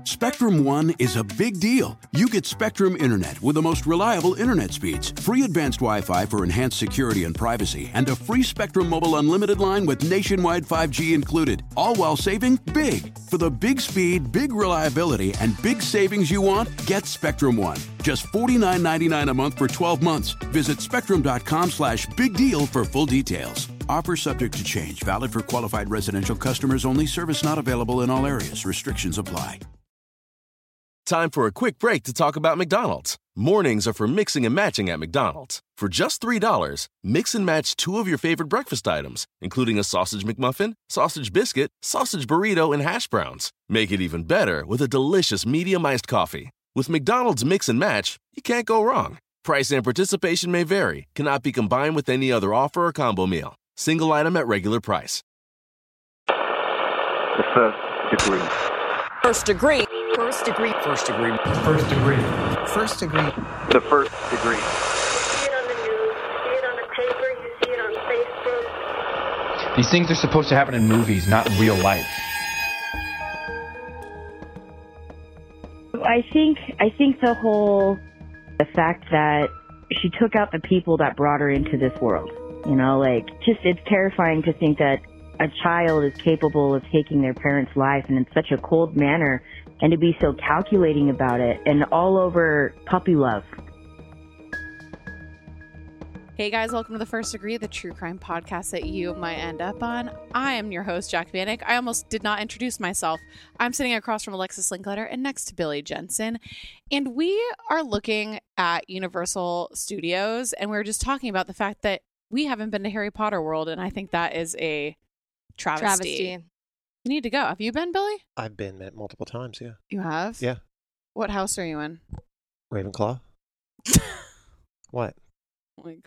Spectrum One is a big deal. You get Spectrum Internet with the most reliable internet speeds, free advanced Wi-Fi for enhanced security and privacy, and a free Spectrum Mobile Unlimited line with nationwide 5G included, all while saving big. For the big speed, big reliability, and big savings you want, get Spectrum One. Just $49.99 a month for 12 months. Visit spectrum.com/big deal for full details. Offer subject to change. Valid for qualified residential customers only. Service not available in all areas. Restrictions apply. Time for a quick break to talk about McDonald's. Mornings are for mixing and matching at McDonald's. For just $3, mix and match 2 of your favorite breakfast items, including a sausage McMuffin, sausage biscuit, sausage burrito, and hash browns. Make it even better with a delicious medium iced coffee. With McDonald's Mix and Match, you can't go wrong. Price and participation may vary. Cannot be combined with any other offer or combo meal. Single item at regular price. The first degree. First degree. First degree. First degree. First degree. First degree. The first degree. You see it on the news, you see it on the paper, you see it on Facebook. These things are supposed to happen in movies, not in real life. I think the fact that she took out the people that brought her into this world, it's terrifying to think that a child is capable of taking their parents' life and in such a cold manner, and to be so calculating about it, and all over puppy love. Hey guys, welcome to The First Degree, the true crime podcast that you might end up on. I am your host, Jack Vanek. I almost did not introduce myself. I'm sitting across from Alexis Linkletter and next to Billy Jensen. And we are looking at Universal Studios, and we're just talking about the fact that we haven't been to Harry Potter World, and I think that is a travesty. You need to go. Have you been, Billy? I've been multiple times, yeah. You have? Yeah. What house are you in? Ravenclaw? What? Oh my God.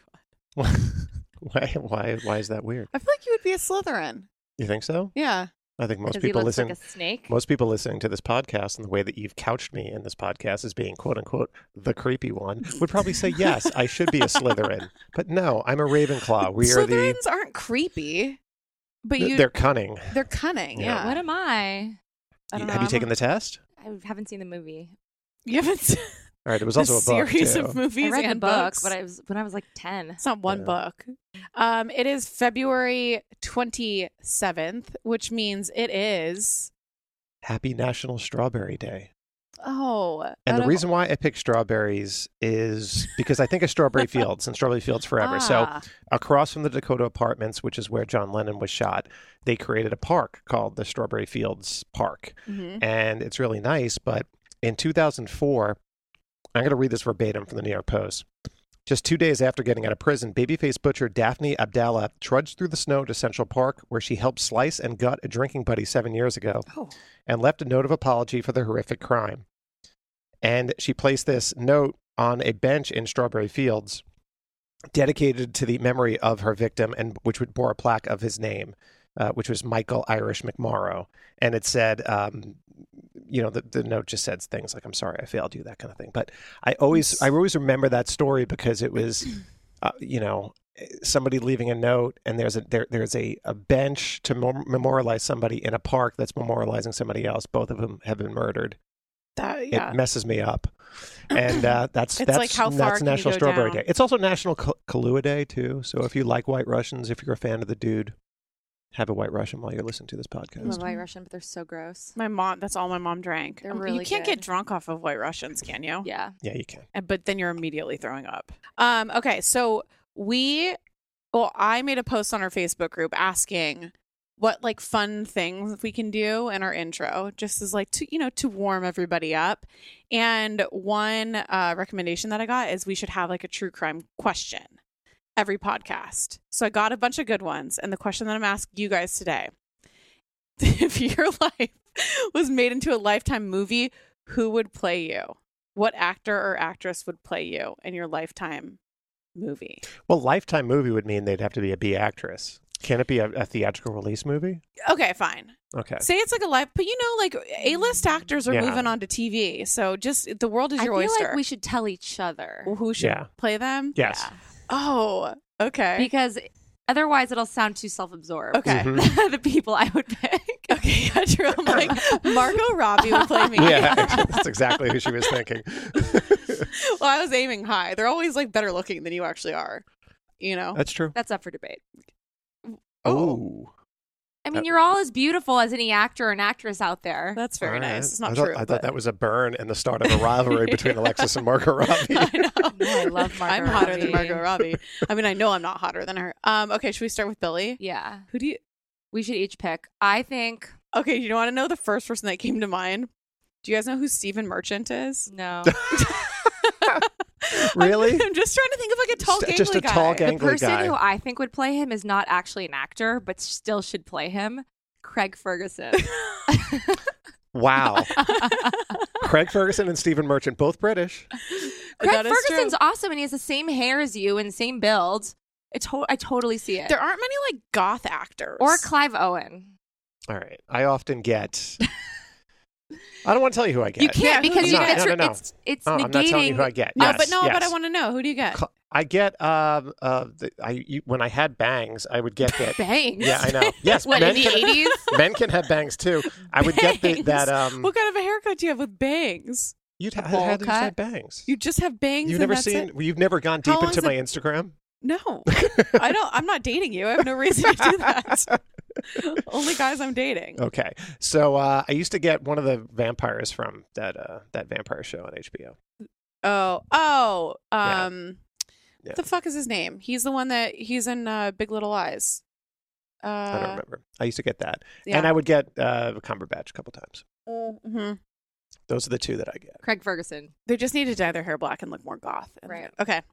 Why is that weird? I feel like you would be a Slytherin. You think so? Yeah. I think most Because people he looks listen. like a snake. Most people listening to this podcast and the way that you've couched me in this podcast as being "quote unquote" the creepy one would probably say yes, I should be a Slytherin. But no, I'm a Ravenclaw. Slytherins aren't creepy, but they're cunning. They're cunning. Yeah. What am I? I don't know. Have you taken the test? I haven't seen the movie. You haven't seen All right, it was also a book series too. of movies I read and the book, books. but I was when I was like 10. It's not one book. It is February 27th, which means it is Happy National Strawberry Day. Oh. And the reason why I picked strawberries is because I think of Strawberry Fields and Strawberry Fields Forever. So across from the Dakota Apartments, which is where John Lennon was shot, they created a park called the Strawberry Fields Park. Mm-hmm. And it's really nice. But in 2004, I'm going to read this verbatim from the New York Post. Just 2 days after getting out of prison, babyface butcher Daphne Abdallah trudged through the snow to Central Park, where she helped slice and gut a drinking buddy 7 years ago, and left a note of apology for the horrific crime. And she placed this note on a bench in Strawberry Fields, dedicated to the memory of her victim, and which would bore a plaque of his name, which was Michael Irish McMorrow. And it said, the note just said things like, "I'm sorry I failed you," that kind of thing. But I always remember that story because it was, somebody leaving a note, and there's a bench to memorialize somebody in a park that's memorializing somebody else. Both of them have been murdered. It messes me up. And that's like how far can National you go Strawberry down? Day. It's also National Kahlua Day too. So if you like White Russians, if you're a fan of the dude, have a White Russian while you're listening to this I podcast. love White Russian, but they're so gross. That's all my mom drank. They're really You can't good. get drunk off of White Russians, can you? Yeah. Yeah, you can. But then you're immediately throwing up. Okay, so I made a post on our Facebook group asking what like fun things we can do in our intro, just as like to warm everybody up. And one recommendation that I got is we should have like a true crime question every podcast. So I got a bunch of good ones, and the question that I'm asking you guys today: if your life was made into a Lifetime movie, who would play you? What actor or actress would play you in your Lifetime movie? Well, Lifetime movie would mean they'd have to be a B actress. Can it be a theatrical release movie? Okay, fine. Okay. Say it's like a live, but like A-list actors are moving on to TV, so just the world is your oyster. I feel like we should tell each other Who should play them? Yes. Oh, okay. because Otherwise, it'll sound too self-absorbed. Okay. The people I would pick. Okay, yeah, true. I'm like, Margot Robbie would play me. Yeah, that's exactly who she was thinking. Well, I was aiming high. They're always like better looking than you actually are. You know? That's true. That's up for debate. Oh. I mean, you're all as beautiful as any actor and actress out there. That's very All right. nice. It's not I thought, true. I thought but- that was a burn and the start of a rivalry between Alexis and Margot Robbie. I know. No, I love Margot I'm hotter than Robbie. Margot Robbie. I mean, I know I'm not hotter than her. Okay, should we start with Billy? Yeah. Who do you... We should each pick. I think... Okay, you want to know the first person that came to mind? Do you guys know who Stephen Merchant is? No. Really? I'm just trying to think of like a tall, gangly Just a guy. tall, The gangly person guy. who I think would play him is not actually an actor, but still should play him. Craig Ferguson. Wow. Craig Ferguson and Stephen Merchant, both British. Craig That is Ferguson's true. awesome, and he has the same hair as you and same build. I totally see it. There aren't many like goth actors. Or Clive Owen. All right. I often get... I don't want to tell you who I get. You can't who because do you you get? No. it's Oh, I'm not telling you negating. who I get. No, Yes, but no, yes. but I want to know. Who do you get? I get when I had bangs, I would get that. Bangs. Yeah, I know. Yes, What, in the can, 80s? men can have bangs too. I would get Bangs? that. What kind of a haircut do you have with bangs? You'd bowl had to cut? have bangs. You just have bangs. You've and never that's seen. it? You've never gone How deep long's into my it- Instagram. No, I don't. I'm not dating you. I have no reason to do that. Only guys I'm dating. Okay, so I used to get one of the vampires from that vampire show on HBO. Oh. Yeah. What the fuck is his name? He's the one that he's in Big Little Lies. I don't remember. I used to get that, Yeah. and I would get Cumberbatch a couple times. Mm-hmm. Those are the two that I get. Craig Ferguson. They just need to dye their hair black and look more goth. Right. Okay.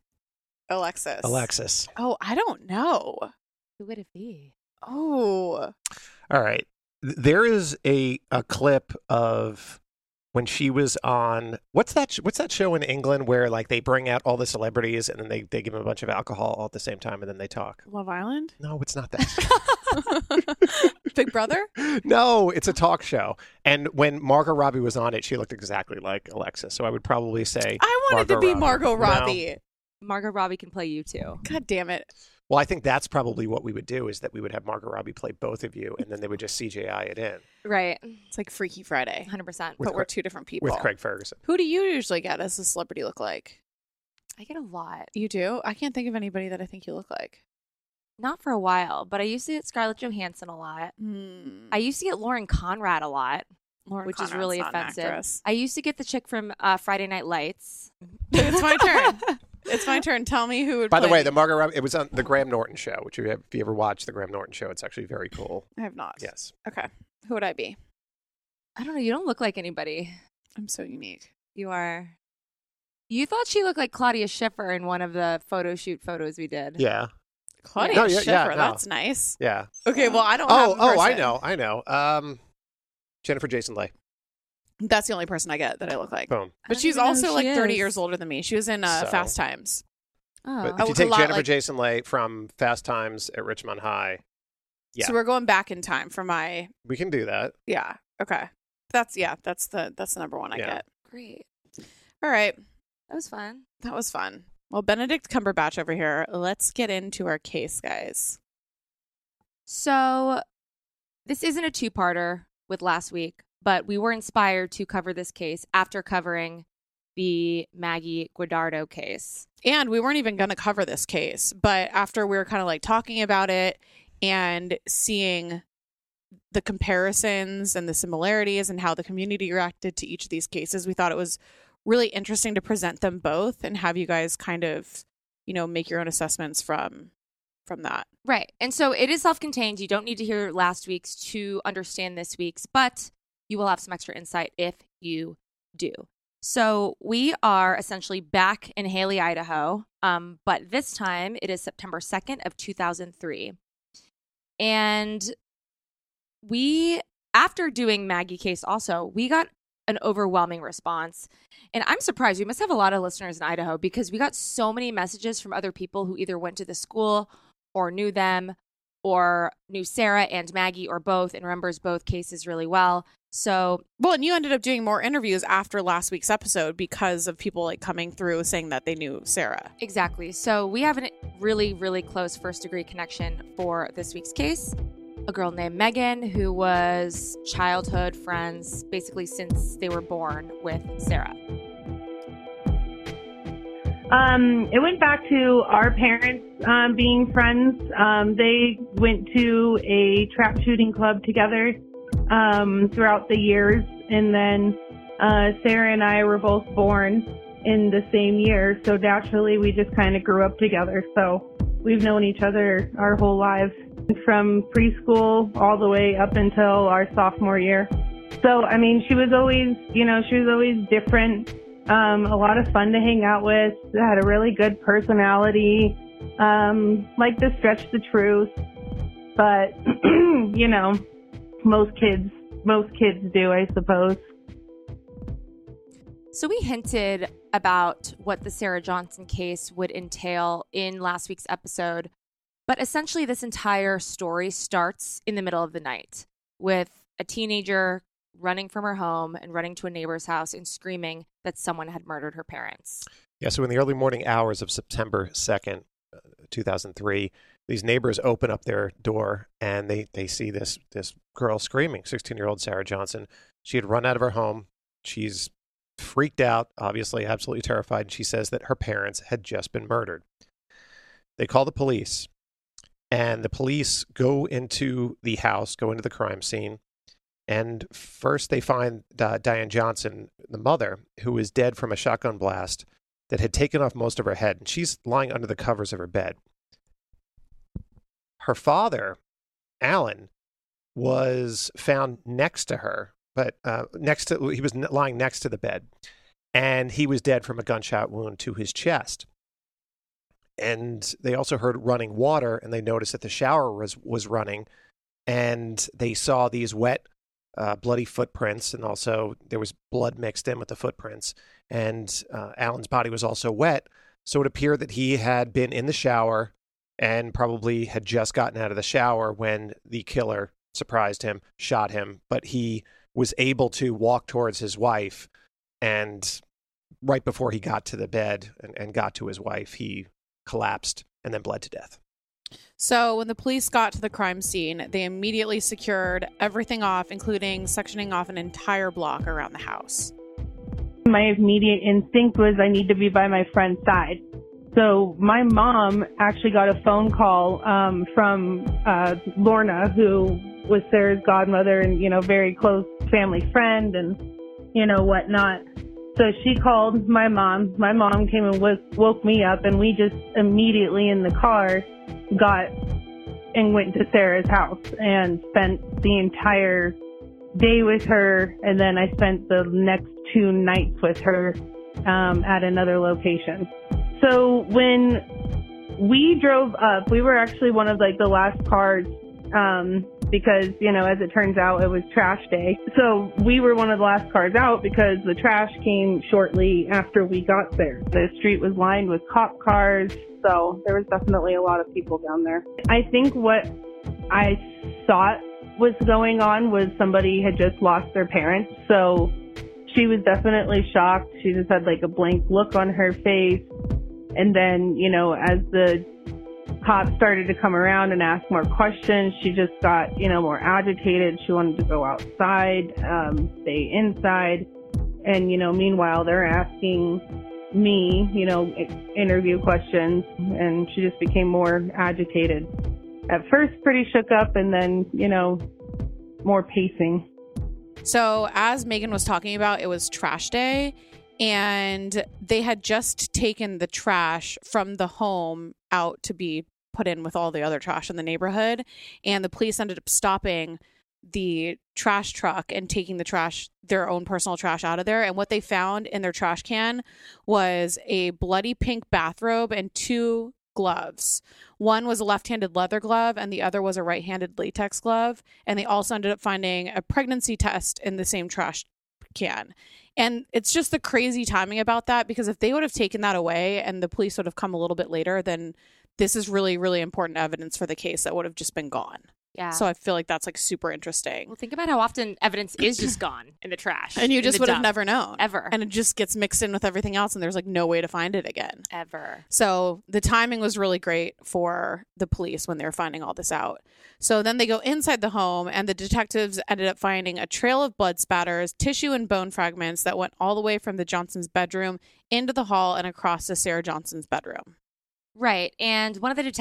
Alexis. Oh, I don't know. Who would it be? Oh. all right. There is a clip of when she was on what's that show in England where like they bring out all the celebrities and then they give them a bunch of alcohol all at the same time and then they talk. Love Island? No, it's not that. Big Brother? No, it's a talk show. And when Margot Robbie was on it, she looked exactly like Alexis. So I would probably say I wanted to be Margot No. Robbie. Margot Robbie can play you too. God damn it. Well, I think that's probably what we would do is that we would have Margot Robbie play both of you and then they would just CGI it in Right. It's like Freaky Friday. 100%. But we're two different people. with Craig Ferguson. Who do you usually get as a celebrity look like? I get a lot. You do? I can't think of anybody that I think you look like. Not for a while, but I used to get Scarlett Johansson a lot. I used to get Lauren Conrad a lot, Lauren which is Conrad's really not an offensive. actress. I used to get the chick from Friday Night Lights. It's my turn. It's my turn. Tell me who would By the play way, the me. Margot Robbie, it was on the Graham Norton show, which if you ever watched the Graham Norton show, it's actually very cool. I have not. Yes. Okay. Who would I be? I don't know. You don't look like anybody. I'm so unique. You are. You thought she looked like Claudia Schiffer in one of the photo shoot photos we did. Yeah. Claudia No, yeah, Schiffer. yeah, no. That's nice. Yeah. Okay, well, I don't have a Oh, I person. know. Jennifer Jason Leigh. That's the only person I get that I look like. Boom. But don't she's even know also who like she 30 is. years older than me. She was in So- Fast Times. Oh. But I if you look a take lot Jennifer like- Jason Leigh from Fast Times at Richmond High, yeah, So we're going back in time for my we can do that. yeah. Okay. That's the number one I Yeah. get. Great. All right. That was fun. That was fun. Well, Benedict Cumberbatch over here. Let's get into our case, guys. So this isn't a two-parter with last week, but we were inspired to cover this case after covering the Maggie Guardardo case. And we weren't even going to cover this case, but after we were kind of like talking about it and seeing the comparisons and the similarities and how the community reacted to each of these cases, we thought it was really interesting to present them both and have you guys kind of, make your own assessments from that. Right. And so it is self-contained. You don't need to hear last week's to understand this week's, but you will have some extra insight if you do. So we are essentially back in Haley, Idaho, but this time it is September 2nd of 2003. And after doing Maggie case also, we got an overwhelming response. And I'm surprised. We must have a lot of listeners in Idaho because we got so many messages from other people who either went to the school or knew them or knew Sarah and Maggie or both and remembers both cases really well. So, well, and you ended up doing more interviews after last week's episode because of people like coming through saying that they knew Sarah. Exactly. So we have a really, really close first degree connection for this week's case. A girl named Megan, who was childhood friends basically since they were born with Sarah. It went back to our parents being friends. They went to a trap shooting club together throughout the years. And then Sarah and I were both born in the same year. So naturally, we just kind of grew up together. So we've known each other our whole lives, from preschool all the way up until our sophomore year. So, I mean, she was always different. A lot of fun to hang out with, had a really good personality, liked to stretch the truth, but, you know, most kids do, I suppose. So we hinted about what the Sarah Johnson case would entail in last week's episode, but essentially this entire story starts in the middle of the night with a teenager running from her home and running to a neighbor's house and screaming that someone had murdered her parents. Yeah, so in the early morning hours of September 2nd, 2003, these neighbors open up their door and they see this girl screaming, 16-year-old Sarah Johnson. She had run out of her home. She's freaked out, obviously absolutely terrified, and she says that her parents had just been murdered. They call the police, and the police go into the house, go into the crime scene. And first they find Diane Johnson, the mother, who is dead from a shotgun blast that had taken off most of her head. And she's lying under the covers of her bed. Her father, Alan, was found next to her, but he was lying next to the bed. And he was dead from a gunshot wound to his chest. And they also heard running water, and they noticed that the shower was running. And they saw these wet, bloody footprints, and also there was blood mixed in with the footprints, and Alan's body was also wet, so it appeared that he had been in the shower and probably had just gotten out of the shower when the killer surprised him, shot him, but he was able to walk towards his wife, and right before he got to the bed and got to his wife, he collapsed and then bled to death. So when the police got to the crime scene, they immediately secured everything off, including sectioning off an entire block around the house. My immediate instinct was I need to be by my friend's side. So my mom actually got a phone call from Lorna, who was Sarah's godmother and, you know, very close family friend and, you know, whatnot. So she called my mom. My mom came and woke me up, and we just immediately in the car got and went to Sarah's house and spent the entire day with her. And then I spent the next 2 nights with her at another location. So when we drove up, we were actually one of like the last cars because, you know, as it turns out, it was trash day. So we were one of the last cars out because the trash came shortly after we got there. The street was lined with cop cars. So there was definitely a lot of people down there. I think what I thought was going on was somebody had just lost their parents. So she was definitely shocked. She just had like a blank look on her face. And then, you know, as the cops started to come around and ask more questions, she just got, you know, more agitated. She wanted to go outside, stay inside. And, you know, meanwhile, they're asking me, you know, interview questions, and she just became more agitated. At first, pretty shook up, and then, you know, more pacing. So as Megan was talking about, it was trash day, and they had just taken the trash from the home out to be put in with all the other trash in the neighborhood, and the police ended up stopping the trash truck and taking the trash, their own personal trash, out of there. And what they found in their trash can was a bloody pink bathrobe and 2 gloves. One was a left-handed leather glove and the other was a right-handed latex glove. And they also ended up finding a pregnancy test in the same trash can. And it's just the crazy timing about that, because if they would have taken that away and the police would have come a little bit later, then this is really, really important evidence for the case that would have just been gone. Yeah. So I feel like that's like super interesting. Well, think about how often evidence is just gone in the trash. And you in just the would have dump. never known. Ever. And it just gets mixed in with everything else, and there's like no way to find it again. Ever. So the timing was really great for the police when they were finding all this out. So then they go inside the home, and the detectives ended up finding a trail of blood spatters, tissue and bone fragments that went all the way from the Johnson's bedroom into the hall and across to Sarah Johnson's bedroom. Right. And one of the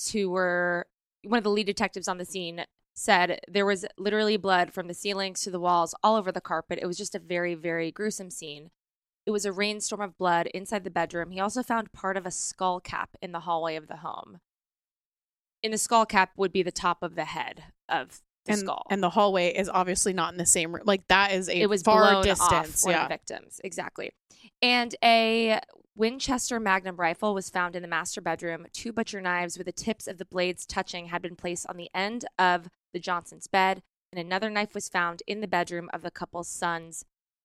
lead detectives on the scene said there was literally blood from the ceilings to the walls all over the carpet. It was just a very, very gruesome scene. It was a rainstorm of blood inside the bedroom. He also found part of a skull cap in the hallway of the home. In the skull cap would be the top of the head of the skull. And the hallway is obviously not in the same room. Like that is it was far blown distance. Off one of the victims. Exactly. And a Winchester Magnum rifle was found in the master bedroom. 2 butcher knives with the tips of the blades touching had been placed on the end of the Johnson's bed, and another knife was found in the bedroom of the couple's son's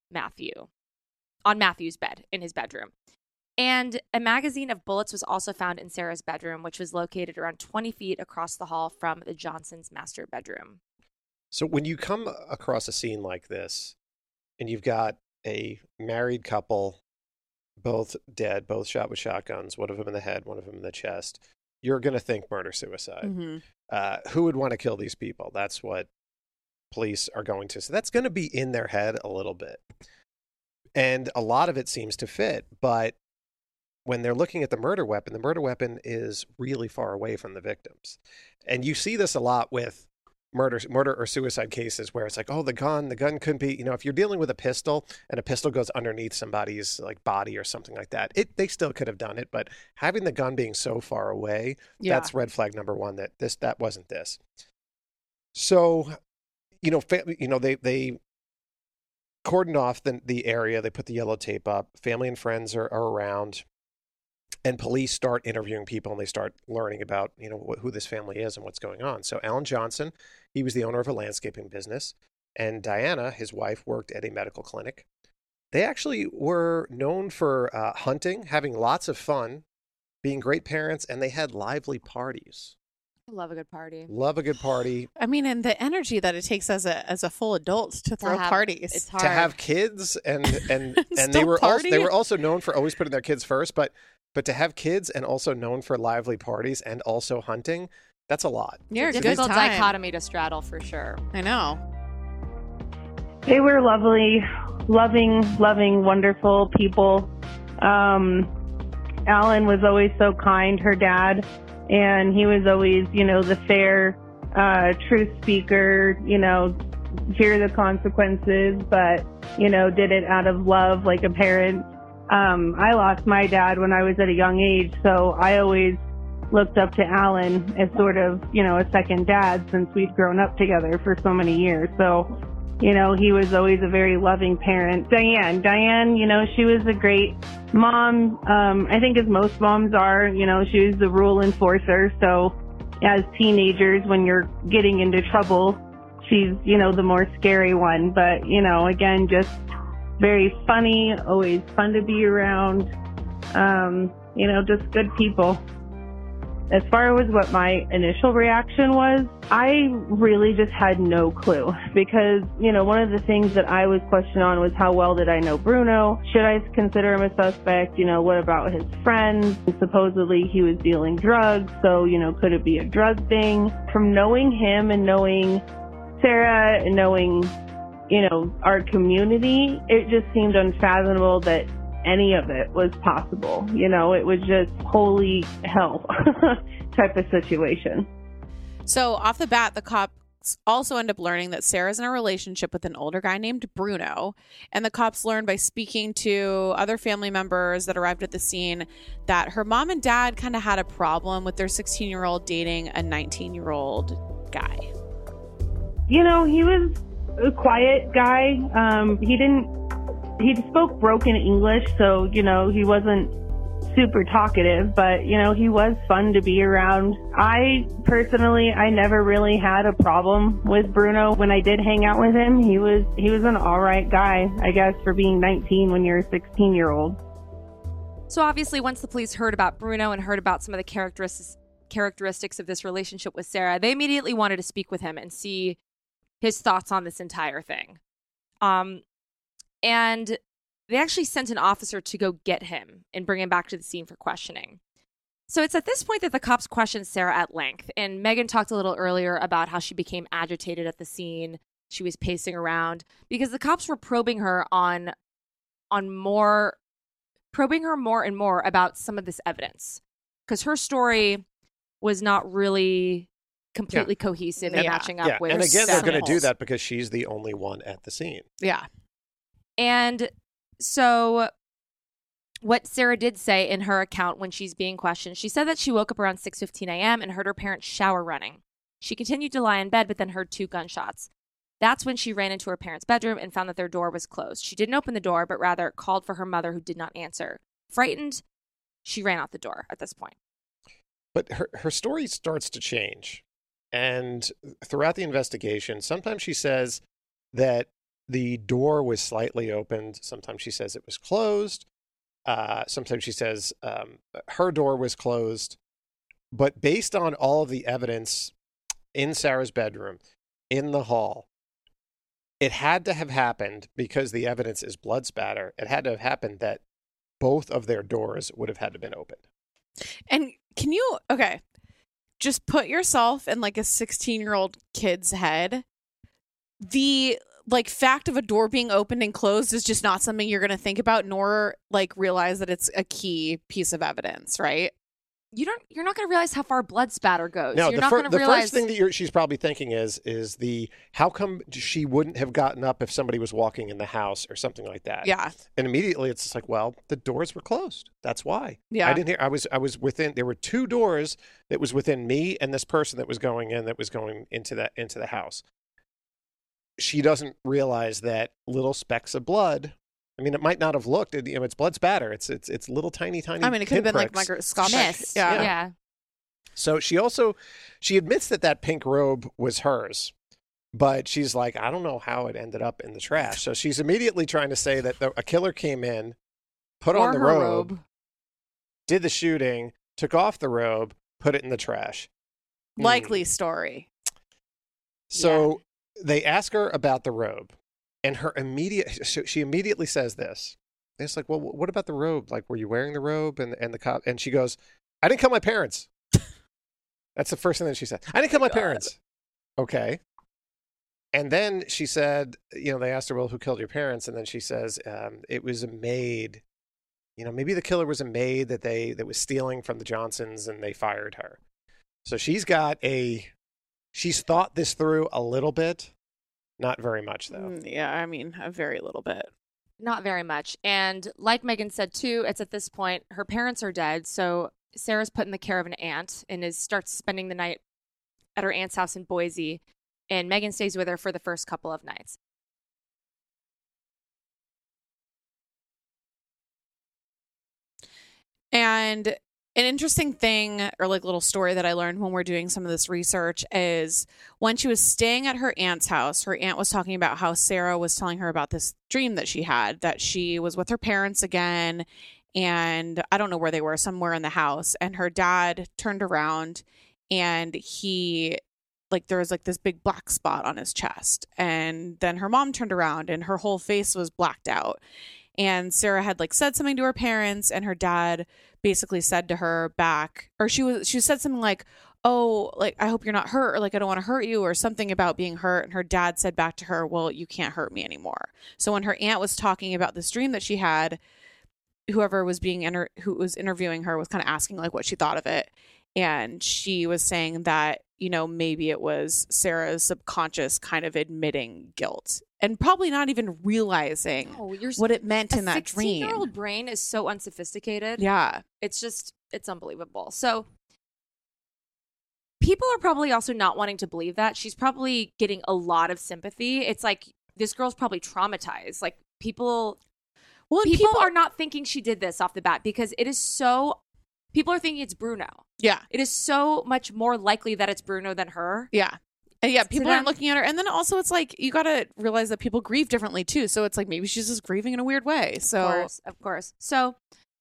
on Matthew's bed in his bedroom. And a magazine of bullets was also found in Sarah's bedroom, which was located around 20 feet across the hall from the Johnson's master bedroom. So when you come across a scene like this, and you've got a married couple, both dead, both shot with shotguns, one of them in the head, one of them in the chest, you're going to think murder-suicide. Mm-hmm. Who would want to kill these people? That's what police are going to. So that's going to be in their head a little bit. And a lot of it seems to fit. But when they're looking at the murder weapon is really far away from the victims. And you see this a lot with murder or suicide cases where it's like, oh, the gun couldn't be, if you're dealing with a pistol and a pistol goes underneath somebody's like body or something like that, they still could have done it. But having the gun being so far away, that's red flag number one, that wasn't this. So, they cordoned off the area. They put the yellow tape up. Family and friends are around. And police start interviewing people, and they start learning about, who this family is and what's going on. So Alan Johnson, he was the owner of a landscaping business. And Diana, his wife, worked at a medical clinic. They actually were known for hunting, having lots of fun, being great parents, and they had lively parties. I love a good party. Love a good party. I mean, and the energy that it takes as a full adult to throw parties. It's hard. To have kids and they were also known for always putting their kids first, but to have kids and also known for lively parties and also hunting, that's a lot. You're it's a difficult dichotomy to straddle for sure. I know. They were lovely, loving, wonderful people. Alan was always so kind, her dad, and he was always, the fair, truth speaker, hear the consequences, but, did it out of love like a parent. I lost my dad when I was at a young age, so I always looked up to Alan as sort of, a second dad since we'd grown up together for so many years. So, he was always a very loving parent. Diane, she was a great mom. I think as most moms are, she was the rule enforcer. So as teenagers, when you're getting into trouble, she's, the more scary one. But, again, just very funny, always fun to be around, just good people. As far as what my initial reaction was, I really just had no clue because, one of the things that I was questioned on was how well did I know Bruno? Should I consider him a suspect? What about his friends? Supposedly he was dealing drugs, so, could it be a drug thing? From knowing him and knowing Sarah and knowing our community, it just seemed unfathomable that any of it was possible. It was just holy hell type of situation. So off the bat, the cops also end up learning that Sarah's in a relationship with an older guy named Bruno. And the cops learned by speaking to other family members that arrived at the scene that her mom and dad kind of had a problem with their 16-year-old dating a 19-year-old guy. He was a quiet guy. He spoke broken English, so, he wasn't super talkative, but, he was fun to be around. I never really had a problem with Bruno. When I did hang out with him, he was an all right guy, I guess, for being 19 when you're a 16-year-old. So obviously, once the police heard about Bruno and heard about some of the characteristics of this relationship with Sarah, they immediately wanted to speak with him and see his thoughts on this entire thing. And they actually sent an officer to go get him and bring him back to the scene for questioning. So it's at this point that the cops questioned Sarah at length. And Megan talked a little earlier about how she became agitated at the scene. She was pacing around because the cops were probing her more and more about some of this evidence, because her story was not really completely cohesive and matching up with. And again, they're going to do holes. that because she's the only one at the scene. Yeah. And so what Sarah did say in her account when she's being questioned, she said that she woke up around 6:15 a.m. and heard her parents' shower running. She continued to lie in bed, but then heard 2 gunshots. That's when she ran into her parents' bedroom and found that their door was closed. She didn't open the door, but rather called for her mother, who did not answer. Frightened, she ran out the door at this point. But her story starts to change. And throughout the investigation, sometimes she says that the door was slightly opened. Sometimes she says it was closed. Sometimes she says her door was closed. But based on all of the evidence in Sarah's bedroom, in the hall, it had to have happened, because the evidence is blood spatter, it had to have happened that both of their doors would have had to have been opened. And can you, just put yourself in like a 16-year-old kid's head. The fact of a door being opened and closed is just not something you're going to think about, nor realize that it's a key piece of evidence, right? You're not going to realize how far blood spatter goes. No, you're not going to the realize. first thing that she's probably thinking is how come she wouldn't have gotten up if somebody was walking in the house or something like that. Yeah. And immediately it's just like, well, the doors were closed. That's why. Yeah. I didn't hear. I was within. There were 2 doors that was within me and this person that was going into the house. She doesn't realize that little specks of blood. I mean, it might not have looked. It's blood spatter. It's little tiny. I mean, it could have been pinpricks. microscopic. Mist. Yeah. Yeah. So she admits that pink robe was hers, but she's like, I don't know how it ended up in the trash. So she's immediately trying to say that a killer came in, put on the robe, did the shooting, took off the robe, put it in the trash. Likely story. So they ask her about the robe, and she immediately says this. And it's like, well, what about the robe? Like, were you wearing the robe? And the cop, and she goes, I didn't kill my parents. That's the first thing that she said. I didn't kill my parents. Okay. And then she said, they asked her, well, who killed your parents? And then she says, it was a maid. Maybe the killer was a maid that was stealing from the Johnsons, and they fired her. So she's thought this through a little bit. Not very much, though. Yeah, I mean, a very little bit. Not very much. And like Megan said, too, it's at this point, her parents are dead. So Sarah's put in the care of an aunt and starts spending the night at her aunt's house in Boise. And Megan stays with her for the first couple of nights. And an interesting thing, or little story that I learned when we're doing some of this research, is when she was staying at her aunt's house, her aunt was talking about how Sarah was telling her about this dream that she had, that she was with her parents again, and I don't know where they were, somewhere in the house, and her dad turned around and he, there was this big black spot on his chest, and then her mom turned around and her whole face was blacked out. And Sarah had said something to her parents, and her dad basically said to her back, or she said something like, oh, I hope you're not hurt, or I don't want to hurt you, or something about being hurt. And her dad said back to her, well, you can't hurt me anymore. So when her aunt was talking about this dream that she had, whoever was who was interviewing her was kind of asking what she thought of it. And she was saying that, maybe it was Sarah's subconscious kind of admitting guilt and probably not even realizing what it meant in that dream. A 16-year-old brain is so unsophisticated. Yeah. It's unbelievable. So people are probably also not wanting to believe that. She's probably getting a lot of sympathy. It's this girl's probably traumatized. People are not thinking she did this off the bat, because it is so... People are thinking it's Bruno. Yeah. It is so much more likely that it's Bruno than her. Yeah. And yeah, people aren't looking at her. And then also it's you got to realize that people grieve differently too. So it's maybe she's just grieving in a weird way. So Of course. So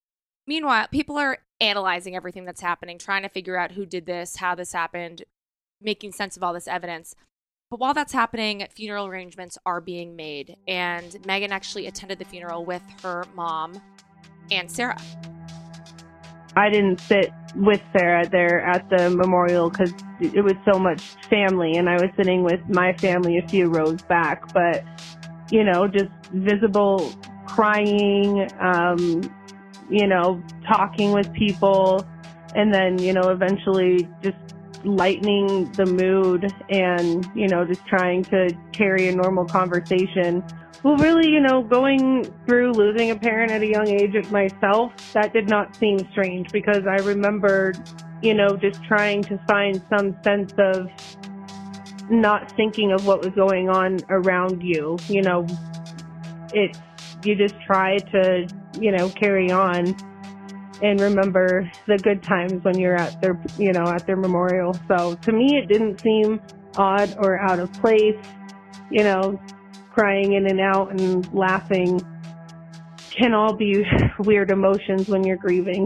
Meanwhile, people are analyzing everything that's happening, trying to figure out who did this, how this happened, making sense of all this evidence. But while that's happening, funeral arrangements are being made. And Megan actually attended the funeral with her mom and Sarah. I didn't sit with Sarah there at the memorial because it was so much family, and I was sitting with my family a few rows back. But, you know, just visible crying, you know, talking with people, and then, you know, eventually just lightening the mood and, you know, just trying to carry a normal conversation. Well, really, you know, going through losing a parent at a young age myself, that did not seem strange because I remembered, you know, just trying to find some sense of not thinking of what was going on around you. You know, you just try to, you know, carry on and remember the good times when you're at their, you know, at their memorial. So to me, it didn't seem odd or out of place. You know, crying in and out and laughing can all be weird emotions when you're grieving.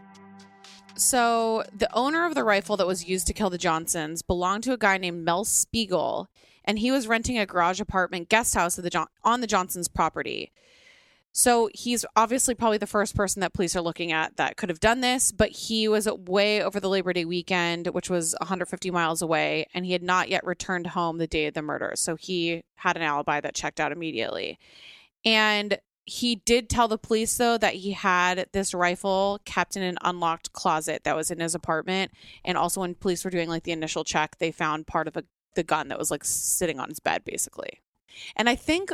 So the owner of the rifle that was used to kill the Johnsons belonged to a guy named Mel Spiegel, and he was renting a garage apartment guest house on the Johnsons' property. So he's obviously probably the first person that police are looking at that could have done this, but he was way over the Labor Day weekend, which was 150 miles away, and he had not yet returned home the day of the murder. So he had an alibi that checked out immediately. And he did tell the police, though, that he had this rifle kept in an unlocked closet that was in his apartment. And also when police were doing like the initial check, they found part of the gun that was like sitting on his bed, basically. And I think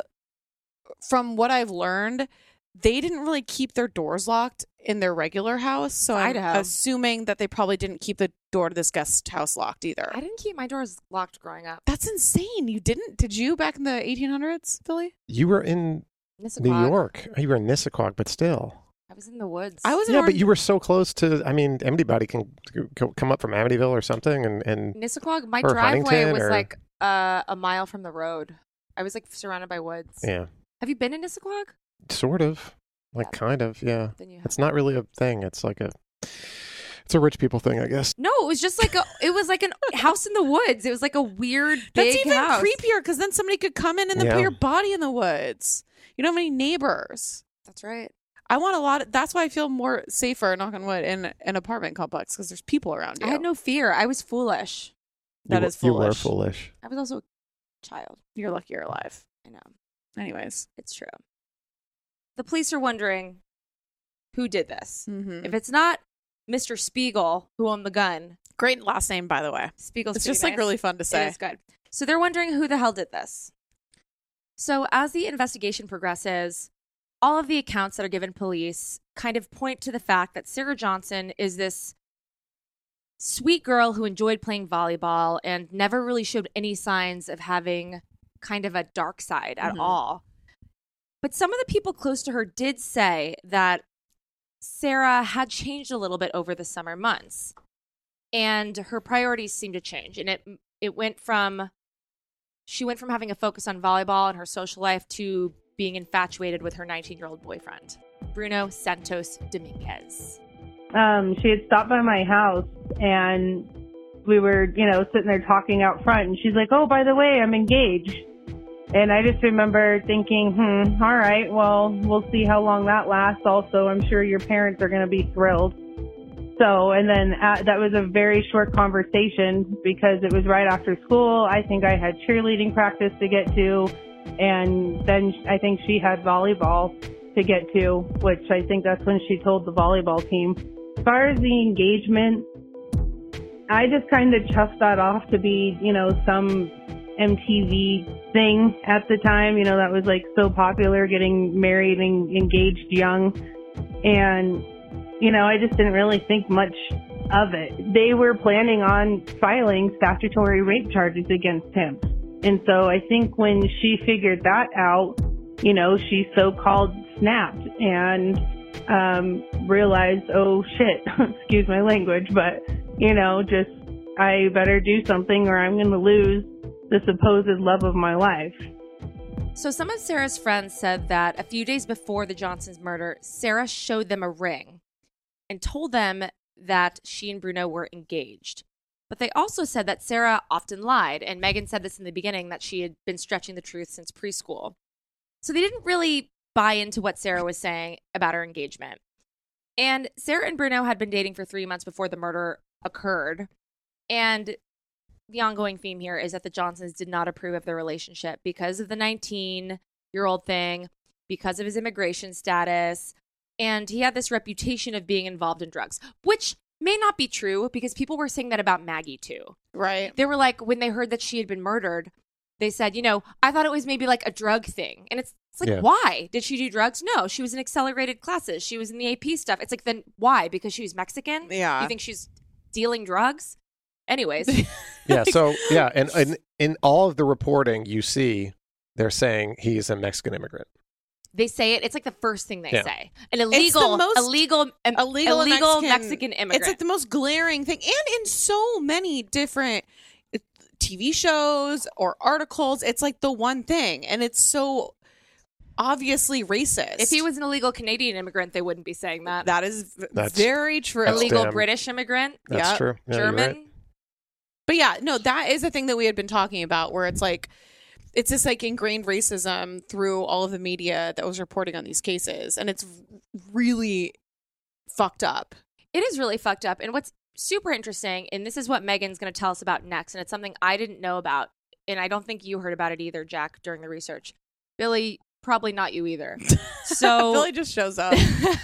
from what I've learned, they didn't really keep their doors locked in their regular house. So I'm assuming that they probably didn't keep the door to this guest house locked either. I didn't keep my doors locked growing up. That's insane. You didn't? Did you back in the 1800s, Billy? You were in New York. You were in Nissaquag, but still. I was in the woods. I was but you were so close to, I mean, anybody can come up from Amityville or something. And Nissaquag, my driveway was like a mile from the road. I was like surrounded by woods. Yeah. Have you been in Nissaquag? Sort of. Like, kind of, yeah. It's not really a thing. It's like it's a rich people thing, I guess. No, it was just like it was like a house in the woods. It was like a weird big That's even house. creepier because then somebody could come in and then put your body in the woods. You don't have any neighbors. That's right. I want that's why I feel more safer, knock on wood, in an apartment complex because there's people around you. I had no fear. I was foolish. That is foolish. You were foolish. I was also a child. You're lucky you're alive. I know. Anyways. It's true. The police are wondering who did this. Mm-hmm. If it's not Mr. Spiegel, who owned the gun. Great last name, by the way. Spiegel's It's just nice. like really fun to say. It is good. So they're wondering who the hell did this. So as the investigation progresses, all of the accounts that are given police kind of point to the fact that Sarah Johnson is this sweet girl who enjoyed playing volleyball and never really showed any signs of having kind of a dark side at all. But some of the people close to her did say that Sarah had changed a little bit over the summer months, and her priorities seemed to change. And she went from having a focus on volleyball and her social life to being infatuated with her 19-year-old boyfriend, Bruno Santos Dominguez. She had stopped by my house, and we were, you know, sitting there talking out front, and she's like, "Oh, by the way, I'm engaged." And I just remember thinking, all right, well, we'll see how long that lasts. Also, I'm sure your parents are going to be thrilled. So, and then that was a very short conversation because it was right after school. I think I had cheerleading practice to get to. And then I think she had volleyball to get to, which I think that's when she told the volleyball team. As far as the engagement, I just kind of chuffed that off to be, you know, some MTV thing at the time, you know, that was like so popular, getting married and engaged young. And, you know, I just didn't really think much of it. They were planning on filing statutory rape charges against him. And so I think when she figured that out, you know, she so-called snapped and realized, oh shit, excuse my language, but, you know, just I better do something or I'm going to lose the supposed love of my life. So some of Sarah's friends said that a few days before the Johnsons' murder, Sarah showed them a ring. and told them that she and Bruno were engaged. But they also said that Sarah often lied, and Megan said this in the beginning, that she had been stretching the truth since preschool. So they didn't really buy into what Sarah was saying about her engagement. And Sarah and Bruno had been dating for 3 months before the murder occurred. And the ongoing theme here is that the Johnsons did not approve of their relationship because of the 19-year-old thing, because of his immigration status, and he had this reputation of being involved in drugs, which may not be true because people were saying that about Maggie too. Right. They were like, when they heard that she had been murdered, they said, I thought it was maybe like a drug thing. And it's like, why? Did she do drugs? No, she was in accelerated classes. She was in the AP stuff. It's like, then why? Because she was Mexican? Yeah. You think she's dealing drugs? Anyways. And in all of the reporting you see, they're saying he's a Mexican immigrant. They say it. It's like the first thing they say. An illegal Mexican immigrant. It's like the most glaring thing. And in so many different TV shows or articles, it's like the one thing. And it's so obviously racist. If he was an illegal Canadian immigrant, they wouldn't be saying that. That's very true. Illegal British immigrant. That's true. Yeah, German. right. But yeah, no, that is the thing that we had been talking about, where it's like, it's this like ingrained racism through all of the media that was reporting on these cases. And it's really fucked up. It is really fucked up. And what's super interesting, and this is what Megan's going to tell us about next, and it's something I didn't know about, and I don't think you heard about it either, Jack, during the research. Billy, probably not you either. So Billy just shows up.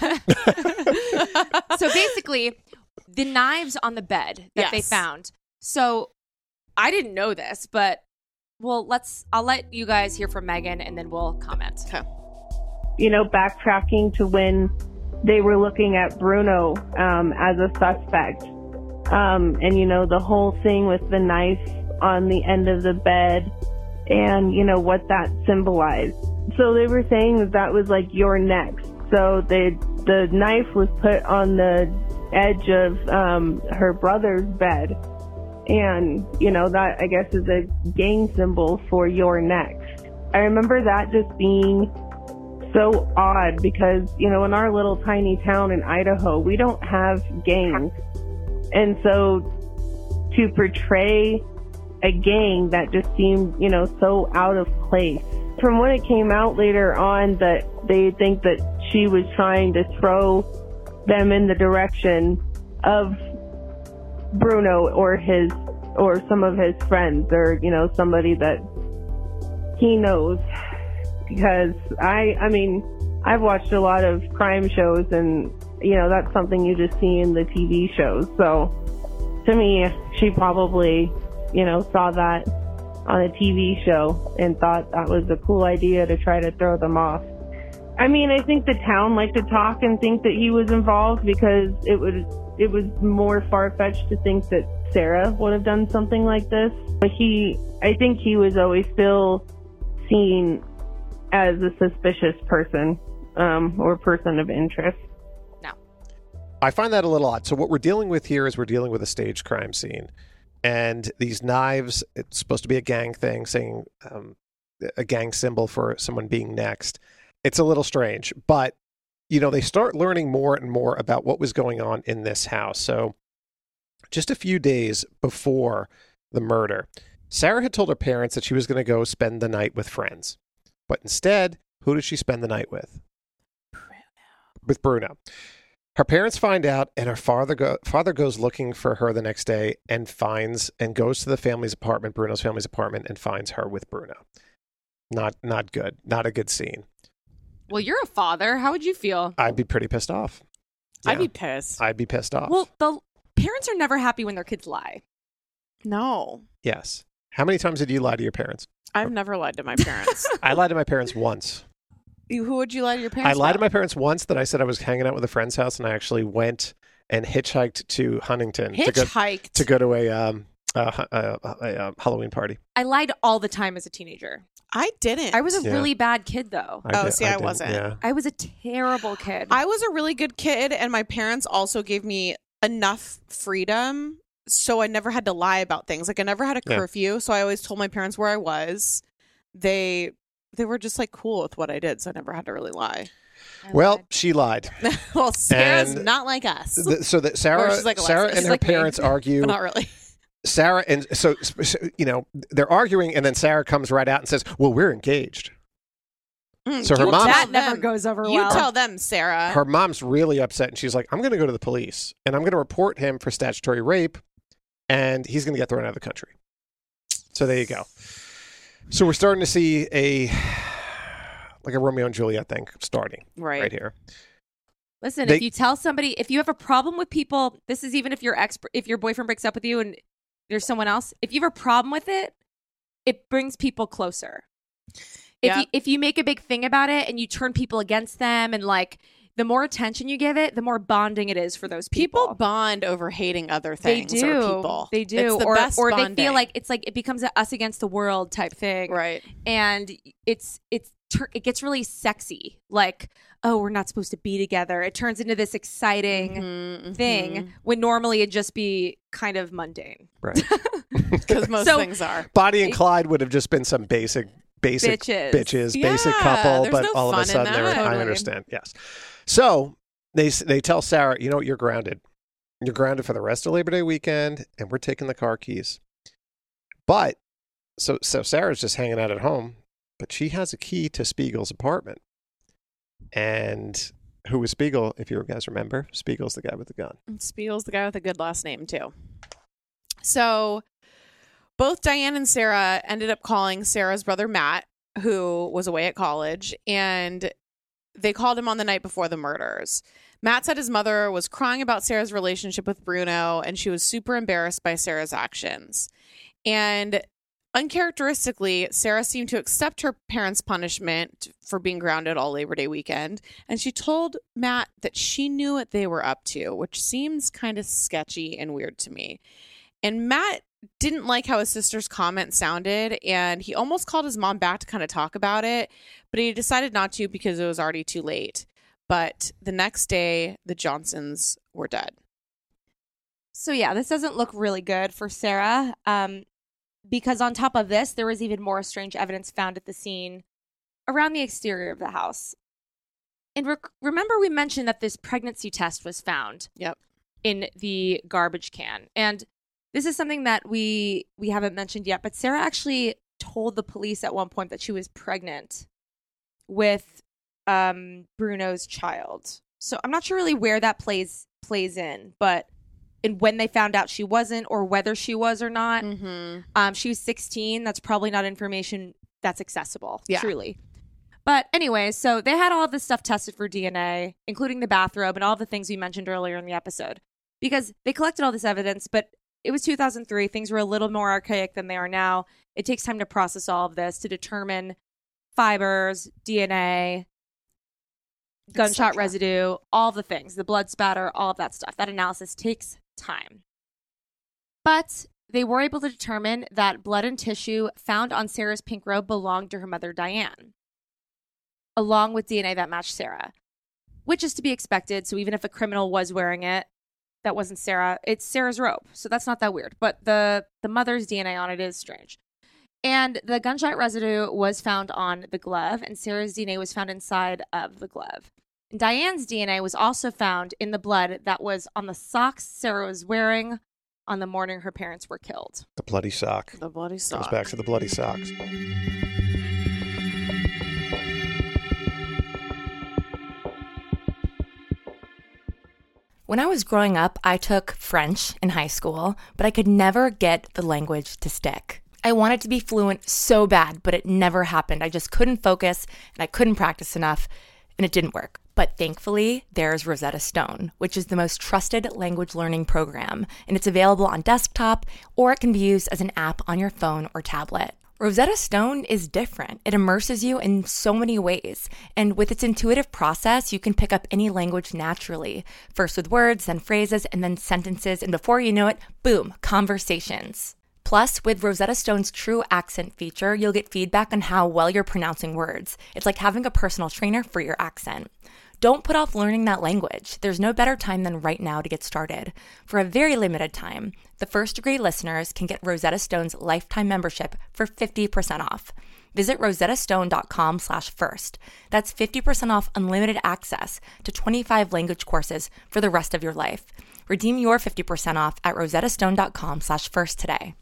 So basically, the knives on the bed that they found. So I didn't know this, but I'll let you guys hear from Megan and then we'll comment. Okay. Backtracking to when they were looking at Bruno as a suspect. And, the whole thing with the knife on the end of the bed and, what that symbolized. So they were saying that was like your next. So the knife was put on the edge of her brother's bed. And, that, I guess, is a gang symbol for your next. I remember that just being so odd because, in our little tiny town in Idaho, we don't have gangs. And so to portray a gang, that just seemed, so out of place. From when it came out later on that they think that she was trying to throw them in the direction of Bruno or some of his friends or, somebody that he knows. Because I've watched a lot of crime shows and, that's something you just see in the TV shows. So to me, she probably, saw that on a TV show and thought that was a cool idea to try to throw them off. I think the town liked to talk and think that he was involved because it was more far-fetched to think that Sarah would have done something like this. But I think he was always still seen as a suspicious person or person of interest. No. I find that a little odd. So what we're dealing with here is we're dealing with a staged crime scene. And these knives, it's supposed to be a gang thing, saying a gang symbol for someone being next. It's a little strange, but they start learning more and more about what was going on in this house. So just a few days before the murder, Sarah had told her parents that she was going to go spend the night with friends. But instead, who does she spend the night with? With Bruno. Her parents find out, and her father goes looking for her the next day and goes to the family's apartment, Bruno's family's apartment, and finds her with Bruno. Not good. Not a good scene. Well, you're a father. How would you feel? I'd be pretty pissed off. Yeah. I'd be pissed. I'd be pissed off. Well, the parents are never happy when their kids lie. No. Yes. How many times did you lie to your parents? I've never lied to my parents. I lied to my parents once. Who would you lie to your parents? I lied to my parents once that I said I was hanging out with a friend's house, and I actually went and hitchhiked to Huntington to go to a Halloween party. I lied all the time as a teenager. I didn't. I was a really bad kid, though. I wasn't. Yeah. I was a terrible kid. I was a really good kid, and my parents also gave me enough freedom, so I never had to lie about things. Like, I never had a curfew, so I always told my parents where I was. They were just, like, cool with what I did, so I never had to really lie. Well, she lied. Well, Sarah's And not like us. So that Or Sarah, she's like Alexis. Sarah She's and her like me, parents argue. but not really. Sarah and so they're arguing, and then Sarah comes right out and says, "Well, we're engaged." So her You mom, tell That never them. goes over You well. tell them, Sarah. her mom's really upset, and she's like, "I'm going to go to the police, and I'm going to report him for statutory rape, and he's going to get thrown out of the country." So there you go. So we're starting to see a Romeo and Juliet thing starting right here. Listen, if you tell somebody, if you have a problem with people, this is even if your boyfriend breaks up with you and there's someone else, if you have a problem with it, it brings people closer. If you make a big thing about it and you turn people against them, and like the more attention you give it, the more bonding it is for those people. People bond over hating other things. They do. Or people. They do. It's the best or bonding. they feel like it's like it becomes a us against the world type thing. Right. And it gets really sexy. Like, oh, we're not supposed to be together. It turns into this exciting thing when normally it'd just be kind of mundane. Right. Because most things are. Bonnie and Clyde would have just been some basic bitches, Yeah, basic couple, there's but no all of a fun in sudden that. I Totally. understand. Yes. So they tell Sarah, you know what, you're grounded. You're grounded for the rest of Labor Day weekend, and we're taking the car keys. But so Sarah's just hanging out at home, but she has a key to Spiegel's apartment. And who was Spiegel? If you guys remember, Spiegel's the guy with the gun. Spiegel's the guy with a good last name too. So both Diane and Sarah ended up calling Sarah's brother Matt, who was away at college, and they called him on the night before the murders. Matt said his mother was crying about Sarah's relationship with Bruno, and she was super embarrassed by Sarah's actions. And uncharacteristically, Sarah seemed to accept her parents' punishment for being grounded all Labor Day weekend, and she told Matt that she knew what they were up to, which seems kind of sketchy and weird to me. And Matt didn't like how his sister's comment sounded, and he almost called his mom back to kind of talk about it, but he decided not to because it was already too late. But the next day, the Johnsons were dead. So yeah, this doesn't look really good for Sarah. Because on top of this, there was even more strange evidence found at the scene around the exterior of the house. And remember we mentioned that this pregnancy test was found in the garbage can. And this is something that we haven't mentioned yet, but Sarah actually told the police at one point that she was pregnant with Bruno's child. So I'm not sure really where that plays in, but when they found out she wasn't, or whether she was or not. She was 16. That's probably not information that's accessible, truly. But anyway, so they had all of this stuff tested for DNA, including the bathrobe and all the things we mentioned earlier in the episode, because they collected all this evidence, but it was 2003. Things were a little more archaic than they are now. It takes time to process all of this to determine fibers, DNA, gunshot residue, all the things, the blood spatter, all of that stuff. That analysis takes time. But they were able to determine that blood and tissue found on Sarah's pink robe belonged to her mother, Diane, along with DNA that matched Sarah, which is to be expected. So even if a criminal was wearing it, that wasn't Sarah. It's Sarah's robe, so that's not that weird. But the mother's DNA on it is strange. And the gunshot residue was found on the glove, and Sarah's DNA was found inside of the glove. And Diane's DNA was also found in the blood that was on the socks Sarah was wearing on the morning her parents were killed. The bloody sock. The bloody sock. Goes back to the bloody socks. When I was growing up, I took French in high school, but I could never get the language to stick. I wanted to be fluent so bad, but it never happened. I just couldn't focus, and I couldn't practice enough, and it didn't work. But thankfully, there's Rosetta Stone, which is the most trusted language learning program, and it's available on desktop, or it can be used as an app on your phone or tablet. Rosetta Stone is different. It immerses you in so many ways. And with its intuitive process, you can pick up any language naturally. First with words, then phrases, and then sentences. And before you know it, boom, conversations. Plus, with Rosetta Stone's True Accent feature, you'll get feedback on how well you're pronouncing words. It's like having a personal trainer for your accent. Don't put off learning that language. There's no better time than right now to get started. For a very limited time, the First Degree listeners can get Rosetta Stone's lifetime membership for 50% off. Visit rosettastone.com/first. That's 50% off unlimited access to 25 language courses for the rest of your life. Redeem your 50% off at rosettastone.com/first today.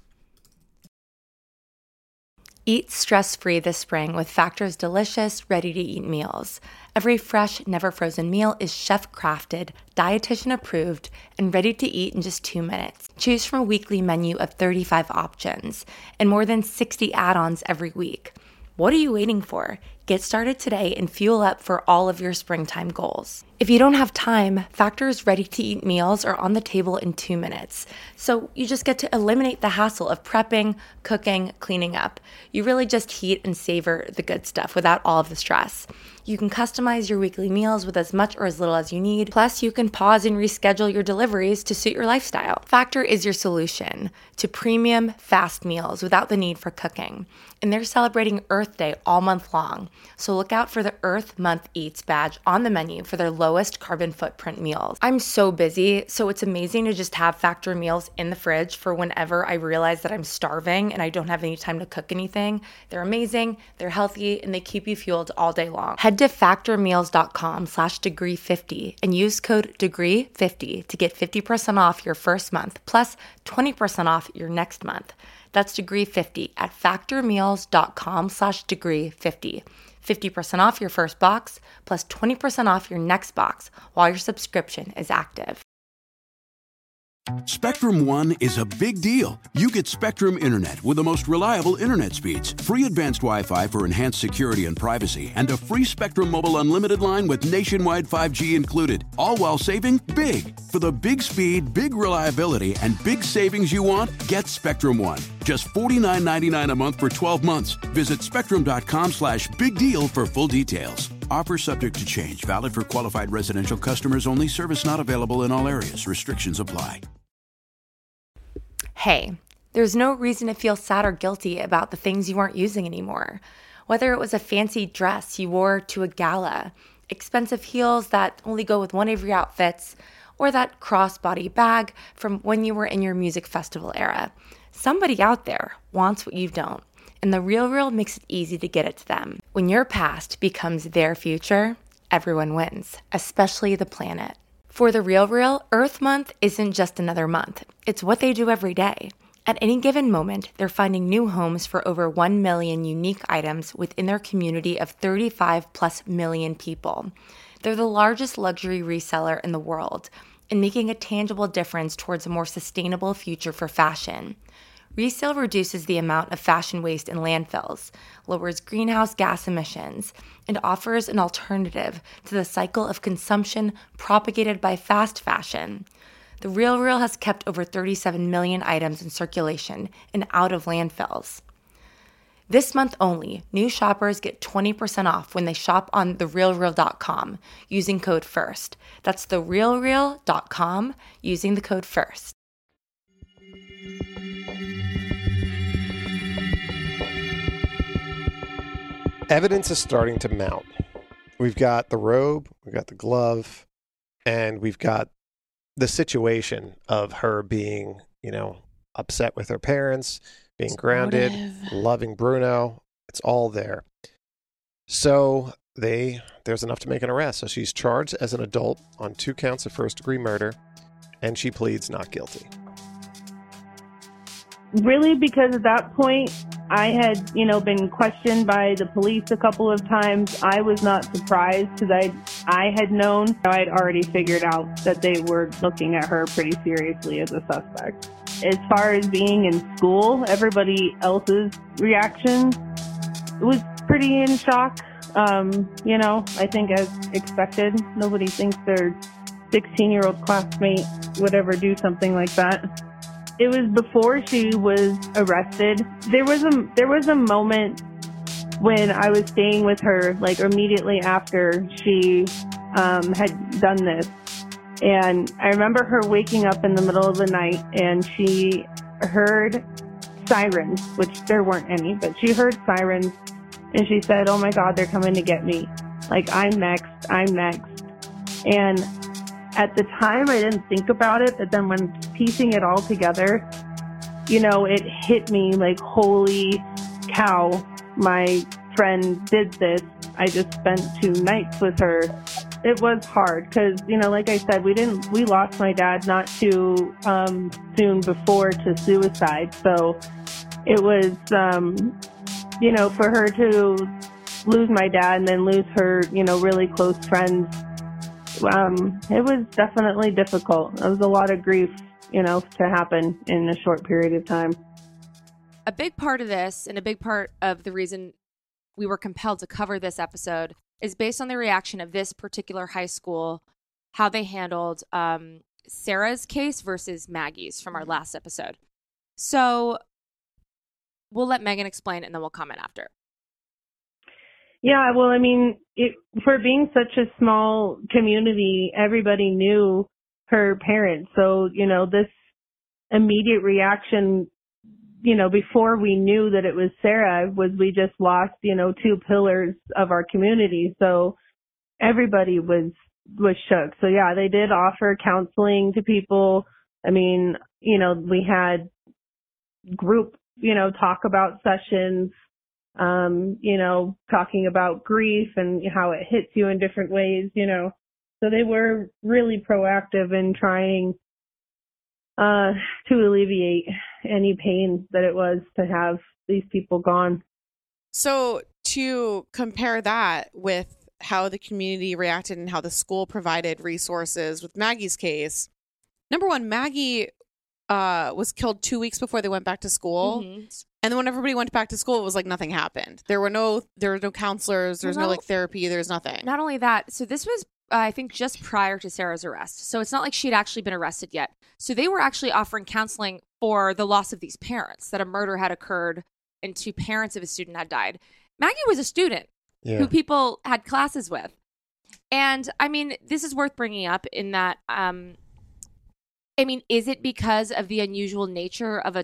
Eat stress-free this spring with Factor's delicious, ready-to-eat meals. Every fresh, never-frozen meal is chef-crafted, dietitian-approved, and ready to eat in just 2 minutes. Choose from a weekly menu of 35 options and more than 60 add-ons every week. What are you waiting for? Get started today and fuel up for all of your springtime goals. If you don't have time, Factor's ready-to-eat meals are on the table in 2 minutes. So you just get to eliminate the hassle of prepping, cooking, cleaning up. You really just heat and savor the good stuff without all of the stress. You can customize your weekly meals with as much or as little as you need. Plus, you can pause and reschedule your deliveries to suit your lifestyle. Factor is your solution to premium, fast meals without the need for cooking. And they're celebrating Earth Day all month long. So look out for the Earth Month Eats badge on the menu for their lowest carbon footprint meals. I'm so busy, so it's amazing to just have Factor meals in the fridge for whenever I realize that I'm starving and I don't have any time to cook anything. They're amazing, they're healthy, and they keep you fueled all day long. Head to factormeals.com/degree50 and use code degree50 to get 50% off your first month plus 20% off your next month. That's degree50 at factormeals.com/degree50. 50% off your first box plus 20% off your next box while your subscription is active. Spectrum One is a big deal. You get Spectrum Internet with the most reliable internet speeds, free advanced Wi-Fi for enhanced security and privacy, and a free Spectrum Mobile Unlimited line with nationwide 5G included, all while saving big. For the big speed, big reliability, and big savings you want, get Spectrum One. Just $49.99 a month for 12 months. Visit spectrum.com/big deal for full details. Offer subject to change. Valid for qualified residential customers only. Service not available in all areas. Restrictions apply. Hey, there's no reason to feel sad or guilty about the things you aren't using anymore. Whether it was a fancy dress you wore to a gala, expensive heels that only go with one of your outfits, or that crossbody bag from when you were in your music festival era. Somebody out there wants what you don't, and The RealReal makes it easy to get it to them. When your past becomes their future, everyone wins, especially the planet. For The RealReal, Earth Month isn't just another month. It's what they do every day. At any given moment, they're finding new homes for over 1 million unique items within their community of 35+ million people. They're the largest luxury reseller in the world and making a tangible difference towards a more sustainable future for fashion. Resale reduces the amount of fashion waste in landfills, lowers greenhouse gas emissions, and offers an alternative to the cycle of consumption propagated by fast fashion. The RealReal has kept over 37 million items in circulation and out of landfills. This month only, new shoppers get 20% off when they shop on therealreal.com using code FIRST. That's therealreal.com using the code FIRST. Evidence is starting to mount. We've got the robe, we've got the glove, and we've got the situation of her being, upset with her parents, being grounded, loving Bruno. It's all there. So there's enough to make an arrest. So she's charged as an adult on 2 counts of first-degree murder, and she pleads not guilty. Really, because at that point, I had, been questioned by the police a couple of times. I was not surprised because I had known. I'd already figured out that they were looking at her pretty seriously as a suspect. As far as being in school, everybody else's reaction was pretty in shock. I think as expected, nobody thinks their 16-year-old classmate would ever do something like that. It was before she was arrested. There was a moment when I was staying with her, like immediately after she had done this. And I remember her waking up in the middle of the night and she heard sirens, which there weren't any, but she heard sirens and she said, "Oh my God, they're coming to get me. Like, I'm next. And at the time, I didn't think about it, but then when piecing it all together, you know, it hit me like, holy cow, my friend did this. I just spent 2 nights with her. It was hard because, you know, like I said, we lost my dad not too soon before to suicide. So it was, you know, for her to lose my dad and then lose her, you know, really close friends, it was definitely difficult. It was a lot of grief, you know, to happen in a short period of time. A big part of this, and a big part of the reason we were compelled to cover this episode, is based on the reaction of this particular high school, how they handled Sarah's case versus Maggie's from our last episode. So we'll let Megan explain, and then we'll comment after. Yeah, well, I mean, for being such a small community, everybody knew her parents. So, you know, this immediate reaction, you know, before we knew that it was Sarah, was we just lost, you know, 2 pillars of our community. So everybody was shook. So yeah, they did offer counseling to people. I mean, you know, we had group, you know, talk about sessions, you know, talking about grief and how it hits you in different ways, you know. So they were really proactive in trying to alleviate any pain that it was to have these people gone. So to compare that with how the community reacted and how the school provided resources with Maggie's case, number one, Maggie was killed 2 weeks before they went back to school. Mm-hmm. And then when everybody went back to school, it was like nothing happened. There were no counselors. There was no like therapy. There was nothing. Not only that, so this was, I think, just prior to Sarah's arrest. So it's not like she'd actually been arrested yet. So they were actually offering counseling for the loss of these parents, that a murder had occurred and 2 parents of a student had died. Maggie was a student who people had classes with. And I mean, this is worth bringing up in that, I mean, is it because of the unusual nature of a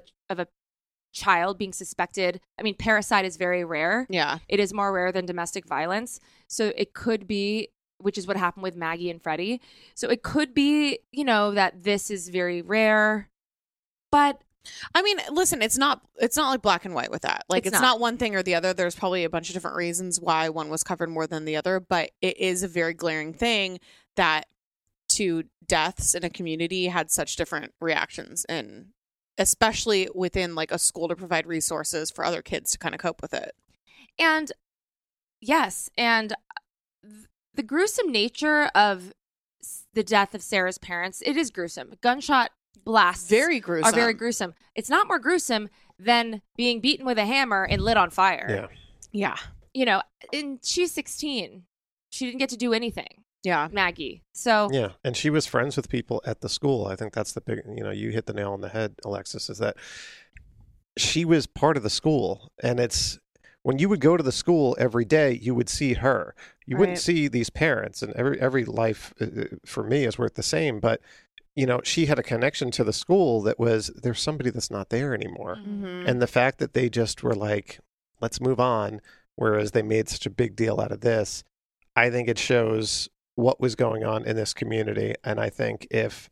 child being suspected? I mean, parricide is very rare. Yeah. It is more rare than domestic violence. So it could be, which is what happened with Maggie and Freddie. So it could be, you know, that this is very rare. But I mean, listen, it's not like black and white with that. Like, it's not one thing or the other. There's probably a bunch of different reasons why one was covered more than the other, but it is a very glaring thing that 2 deaths in a community had such different reactions, and especially within like a school to provide resources for other kids to kind of cope with it. And yes, and the gruesome nature of the death of Sarah's parents, it is gruesome. Gunshot blasts very gruesome. Are very gruesome. It's not more gruesome than being beaten with a hammer and lit on fire. Yeah. Yeah. You know, and she's 16. She didn't get to do anything. Yeah. Maggie. So yeah, and she was friends with people at the school. I think that's the big, you know, you hit the nail on the head, Alexis, is that she was part of the school. And it's when you would go to the school every day, you would see her. You wouldn't see these parents, and every life for me is worth the same. But, you know, she had a connection to the school that was, there's somebody that's not there anymore. Mm-hmm. And the fact that they just were like, let's move on, whereas they made such a big deal out of this, I think it shows what was going on in this community. And I think if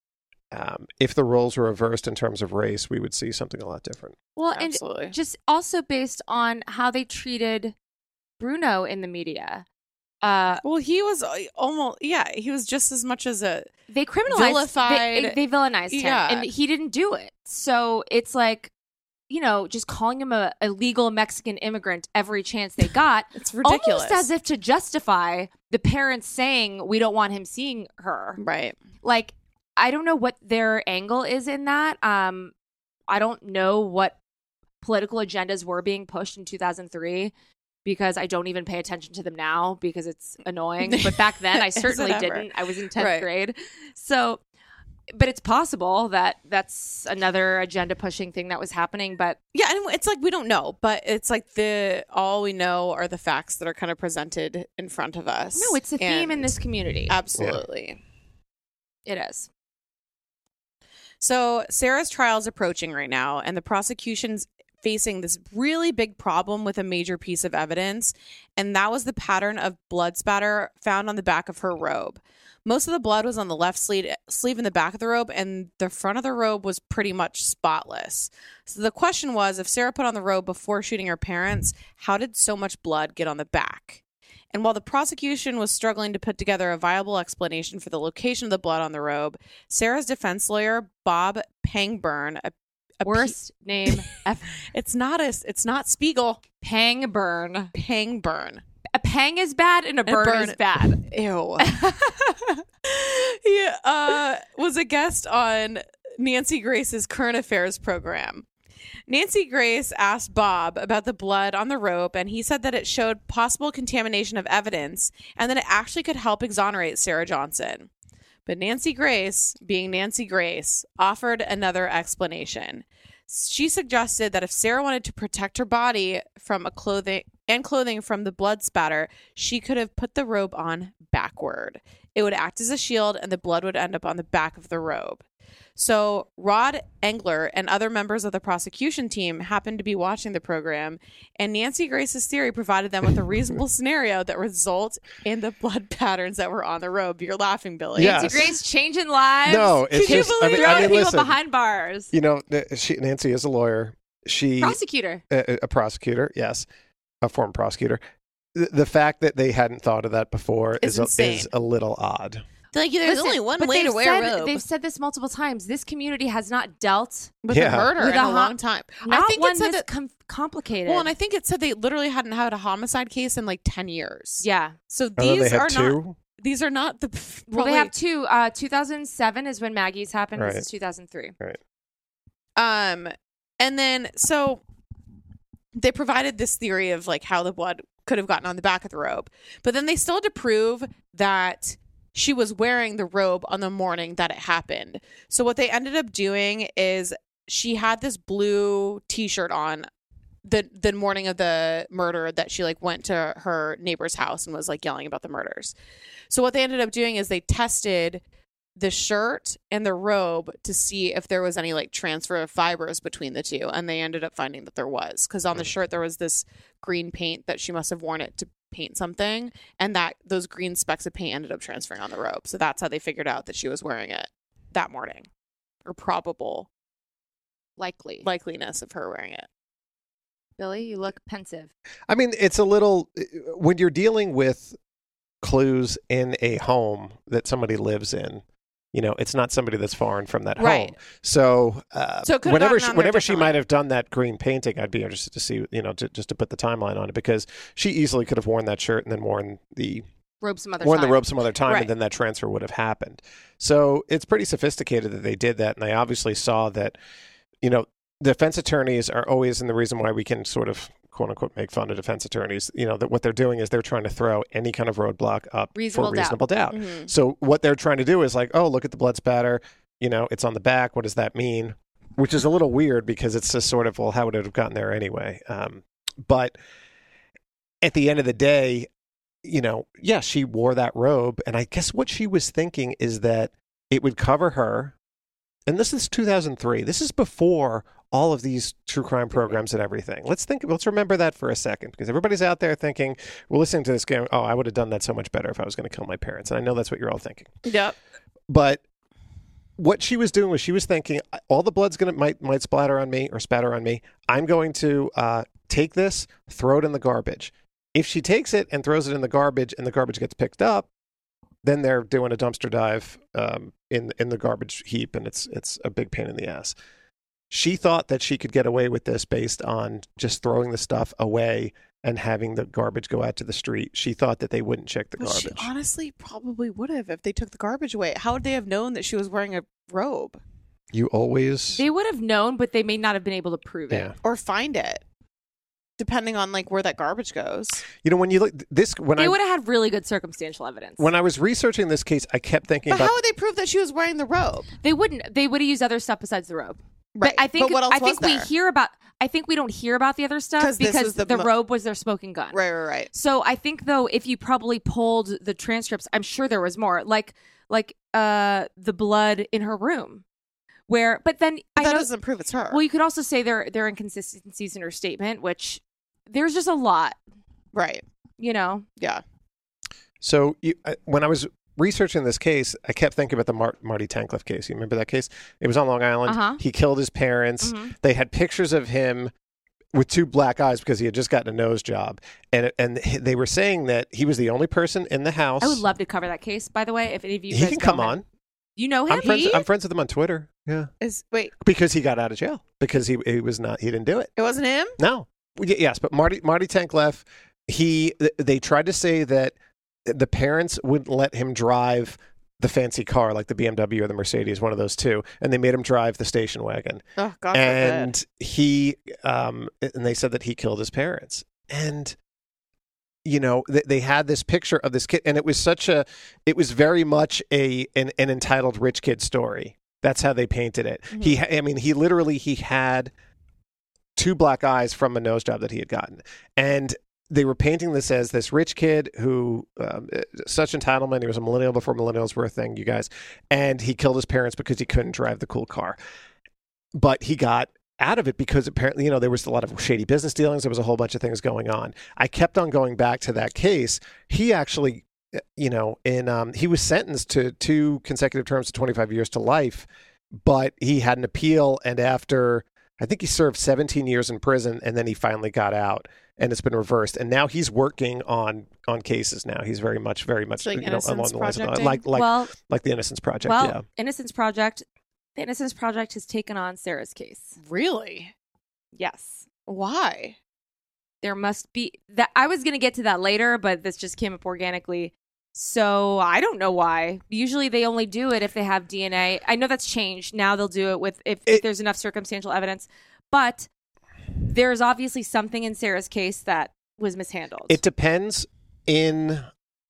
the roles were reversed in terms of race, we would see something a lot different. Well, absolutely. And just also based on how they treated Bruno in the media. Well, he was almost, he was just as much as a they criminalized, vilified. They villainized him, and he didn't do it. So it's like, you know, just calling him a illegal Mexican immigrant every chance they got. It's ridiculous. Almost as if to justify the parents saying we don't want him seeing her. Right. Like, I don't know what their angle is in that. I don't know what political agendas were being pushed in 2003 because I don't even pay attention to them now because it's annoying. But back then, I certainly didn't. I was in 10th grade. So, but it's possible that that's another agenda pushing thing that was happening. But yeah, and it's like we don't know, but it's like all we know are the facts that are kind of presented in front of us. No, it's a theme in this community. Absolutely. Yeah. It is. So Sarah's trial is approaching right now, and the prosecution's facing this really big problem with a major piece of evidence, and that was the pattern of blood spatter found on the back of her robe. Most of the blood was on the left sleeve in the back of the robe, and the front of the robe was pretty much spotless. So the question was, if Sarah put on the robe before shooting her parents, how did so much blood get on the back? And while the prosecution was struggling to put together a viable explanation for the location of the blood on the robe, Sarah's defense lawyer, Bob Pangburn, Worst name ever. It's not Spiegel. Pangburn. Pangburn. A pang is bad and a burn is bad. Ew. He was a guest on Nancy Grace's Current Affairs program. Nancy Grace asked Bob about the blood on the robe, and he said that it showed possible contamination of evidence and that it actually could help exonerate Sarah Johnson. But Nancy Grace, being Nancy Grace, offered another explanation. She suggested that if Sarah wanted to protect her body from clothing from the blood spatter, she could have put the robe on backward. It would act as a shield, and the blood would end up on the back of the robe. So Rod Engler and other members of the prosecution team happened to be watching the program, and Nancy Grace's theory provided them with a reasonable scenario that results in the blood patterns that were on the robe. You're laughing, Billy. Yes. Nancy Grace changing lives. No, it's just, throwing people listen, behind bars. You know, Nancy is a lawyer. Prosecutor. A prosecutor, yes. A former prosecutor. The fact that they hadn't thought of that before is a little odd. Like, there's only one way to wear a robe. They've said this multiple times. This community has not dealt with a murder in a long time. Not one this complicated. Well, and I think it said they literally hadn't had a homicide case in like 10 years. Yeah. So they these have are two? not. These are not the. Well, they have two. 2007 is when Maggie's happened. Right. This is 2003. Right. And then so they provided this theory of like how the blood could have gotten on the back of the robe, but then they still had to prove that she was wearing the robe on the morning that it happened. So what they ended up doing is she had this blue t-shirt on the morning of the murder that she like went to her neighbor's house and was like yelling about the murders. So what they ended up doing is they tested the shirt and the robe to see if there was any like transfer of fibers between the two. And they ended up finding that there was, because on the shirt there was this green paint that she must have worn it to paint something, and that those green specks of paint ended up transferring on the robe. So that's how they figured out that she was wearing it that morning, or probable likeliness of her wearing it. Billy, you look pensive. I mean, it's a little, when you're dealing with clues in a home that somebody lives in, you know, it's not somebody that's foreign from that home. So, whenever she might have done that green painting, I'd be interested to see, you know, just to put the timeline on it, because she easily could have worn that shirt and then worn the robe some other time, and then that transfer would have happened. So it's pretty sophisticated that they did that, and they obviously saw that, you know, defense attorneys are always, and the reason why we can sort of quote unquote make fun of defense attorneys, you know, that what they're doing is they're trying to throw any kind of roadblock up for reasonable doubt. Mm-hmm. So what they're trying to do is like, oh, look at the blood spatter, you know, it's on the back. What does that mean? Which is a little weird, because it's just sort of, well, how would it have gotten there anyway? But at the end of the day, you know, yeah, she wore that robe, and I guess what she was thinking is that it would cover her. And this is 2003. This is before all of these true crime programs and everything. Let's remember that for a second, because everybody's out there thinking, we're listening to this game, oh, I would have done that so much better if I was going to kill my parents. And I know that's what you're all thinking. Yep. But what she was doing was she was thinking, all the blood's might splatter on me or spatter on me. I'm going to take this, throw it in the garbage. If she takes it and throws it in the garbage and the garbage gets picked up, then they're doing a dumpster dive in the garbage heap, and it's a big pain in the ass. She thought that she could get away with this based on just throwing the stuff away and having the garbage go out to the street. She thought that they wouldn't check the garbage. She honestly probably would have if they took the garbage away. How would they have known that she was wearing a robe? They would have known, but they may not have been able to prove it or find it, depending on like where that garbage goes. You know, when you look this, they would have had really good circumstantial evidence. When I was researching this case, I kept thinking But how would they prove that she was wearing the robe? They wouldn't. They would have used other stuff besides the robe. Right. But I think what else was there? I think we don't hear about the other stuff because the robe was their smoking gun. Right. So I think though, if you probably pulled the transcripts, I'm sure there was more. Like the blood in her room. But then that doesn't prove it's her. Well, you could also say there are inconsistencies in her statement, which there's just a lot. Right. Yeah. So when I was researching this case, I kept thinking about the Marty Tankleff case. You remember that case? It was on Long Island. Uh-huh. He killed his parents. Mm-hmm. They had pictures of him with 2 black eyes because he had just gotten a nose job. And they were saying that he was the only person in the house. I would love to cover that case, by the way, if any of you He guys can know come him. on. You know him? I'm friends with him on Twitter. Yeah. Because he got out of jail. Because he didn't do it. It wasn't him? No. Yes, but Marty Tankleff, they tried to say that the parents wouldn't let him drive the fancy car, like the BMW or the Mercedes, one of those two, and they made him drive the station wagon. Oh, God and forbid. And they said that he killed his parents. And they had this picture of this kid, and it was very much an entitled rich kid story. That's how they painted it. Mm-hmm. He had 2 black eyes from a nose job that he had gotten, and they were painting this as this rich kid who such entitlement. He was a millennial before millennials were a thing, you guys, and he killed his parents because he couldn't drive the cool car. But he got out of it because apparently, there was a lot of shady business dealings. There was a whole bunch of things going on. I kept on going back to that case. He actually, he was sentenced to 2 consecutive terms of 25 years to life, but he had an appeal, and after, I think he served 17 years in prison, and then he finally got out, and it's been reversed. And now he's working on cases now. He's very much like along the lines of like the Innocence Project. Well, Innocence Project. The Innocence Project has taken on Sarah's case. Really? Yes. Why? There must be that. I was going to get to that later, but this just came up organically. So I don't know why. Usually they only do it if they have DNA. I know that's changed. Now they'll do it with if there's enough circumstantial evidence. But there's obviously something in Sarah's case that was mishandled. It depends. In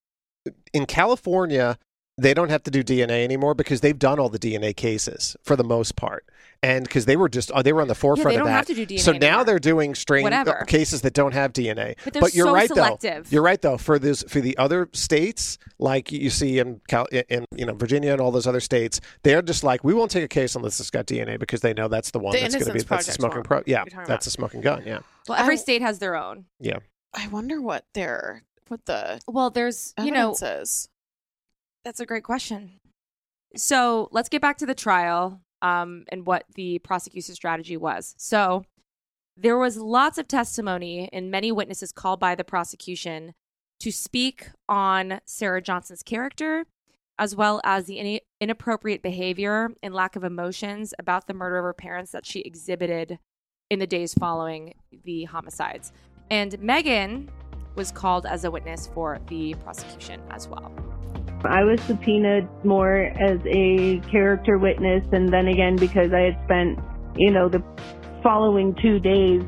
California, they don't have to do DNA anymore because they've done all the DNA cases for the most part. And because they were on the forefront they don't of that. have to do DNA so now anymore. they're doing strange Whatever. cases that don't have DNA. But you're so right selective. though. You're right though. For the other states, like you see in Virginia and all those other states, they're just like, we won't take a case unless it's got DNA because they know that's the one that's going to be that's the smoking that's a smoking gun. Yeah. Well, every state has their own. Yeah. I wonder what the there's evidence is. That's a great question. So let's get back to the trial and what the prosecution strategy was. So there was lots of testimony and many witnesses called by the prosecution to speak on Sarah Johnson's character, as well as the inappropriate behavior and lack of emotions about the murder of her parents that she exhibited in the days following the homicides. And Megan was called as a witness for the prosecution as well. I was subpoenaed more as a character witness, and then again because I had spent, the following 2 days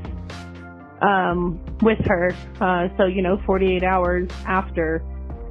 with her. So 48 hours after,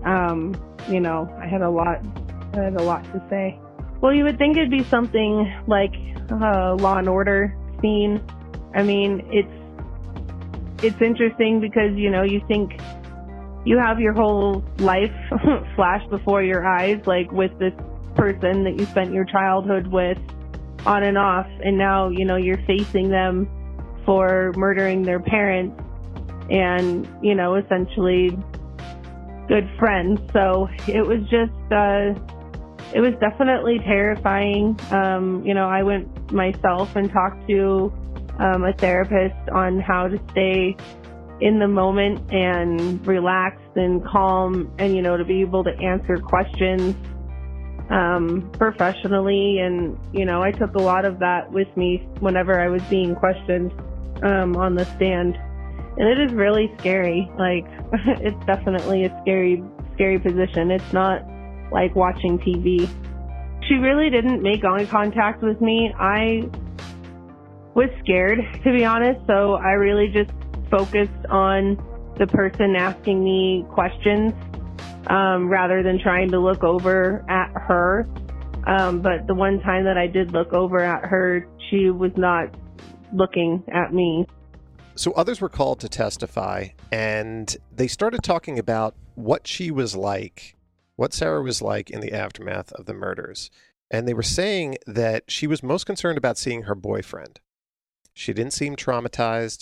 I had a lot to say. Well, you would think it'd be something like a Law and Order scene. I mean, it's interesting because you think you have your whole life flash before your eyes, like with this person that you spent your childhood with on and off, and now you're facing them for murdering their parents and essentially good friends. So it was just it was definitely terrifying. I went myself and talked to a therapist on how to stay in the moment and relaxed and calm and, to be able to answer questions professionally. And, I took a lot of that with me whenever I was being questioned on the stand. And it is really scary. Like, it's definitely a scary position. It's not like watching TV. She really didn't make eye contact with me. I was scared, to be honest, so I really just focused on the person asking me questions rather than trying to look over at her. But the one time that I did look over at her, she was not looking at me. So others were called to testify, and they started talking about what she was like, what Sarah was like in the aftermath of the murders. And they were saying that she was most concerned about seeing her boyfriend. She didn't seem traumatized.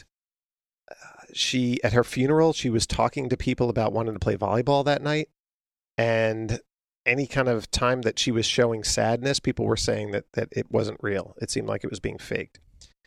At her funeral, she was talking to people about wanting to play volleyball that night. And any kind of time that she was showing sadness, people were saying that it wasn't real. It seemed like it was being faked.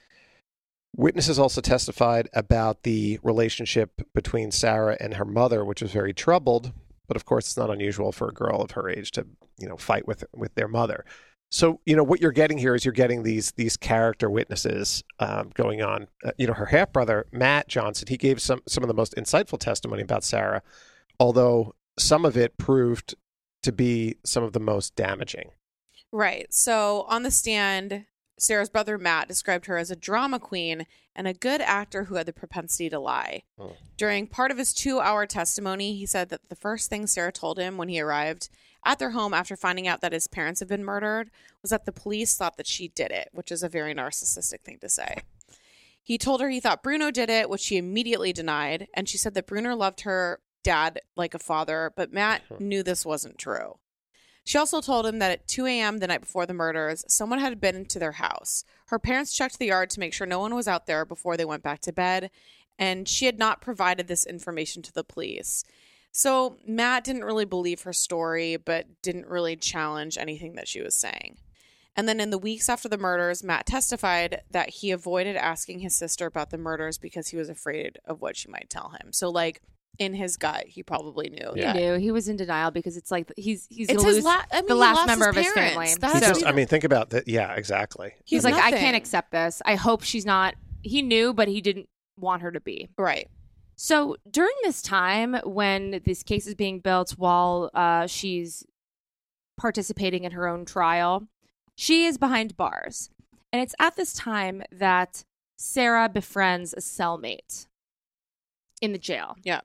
Witnesses also testified about the relationship between Sarah and her mother, which was very troubled. But of course, it's not unusual for a girl of her age to, fight with their mother. So, what you're getting here is you're getting these character witnesses going on. Her half brother, Matt Johnson, he gave some of the most insightful testimony about Sarah, although some of it proved to be some of the most damaging. Right. So on the stand, Sarah's brother Matt described her as a drama queen and a good actor who had the propensity to lie. Oh. During part of his 2-hour testimony, he said that the first thing Sarah told him when he arrived at their home after finding out that his parents had been murdered was that the police thought that she did it, which is a very narcissistic thing to say. He told her he thought Bruno did it, which she immediately denied, and she said that Bruno loved her dad like a father, but Matt knew this wasn't true. She also told him that at 2 a.m. the night before the murders, someone had been into their house. Her parents checked the yard to make sure no one was out there before they went back to bed, and she had not provided this information to the police. So Matt didn't really believe her story, but didn't really challenge anything that she was saying. And then in the weeks after the murders, Matt testified that he avoided asking his sister about the murders because he was afraid of what she might tell him. So, like, in his gut, he probably knew. He knew. He was in denial because it's like he's going to lose the last member of his family. Think about that. Yeah, exactly. He's like, I can't accept this. I hope she's not. He knew, but he didn't want her to be. Right. So during this time when this case is being built while she's participating in her own trial, she is behind bars. And it's at this time that Sarah befriends a cellmate in the jail. Yeah.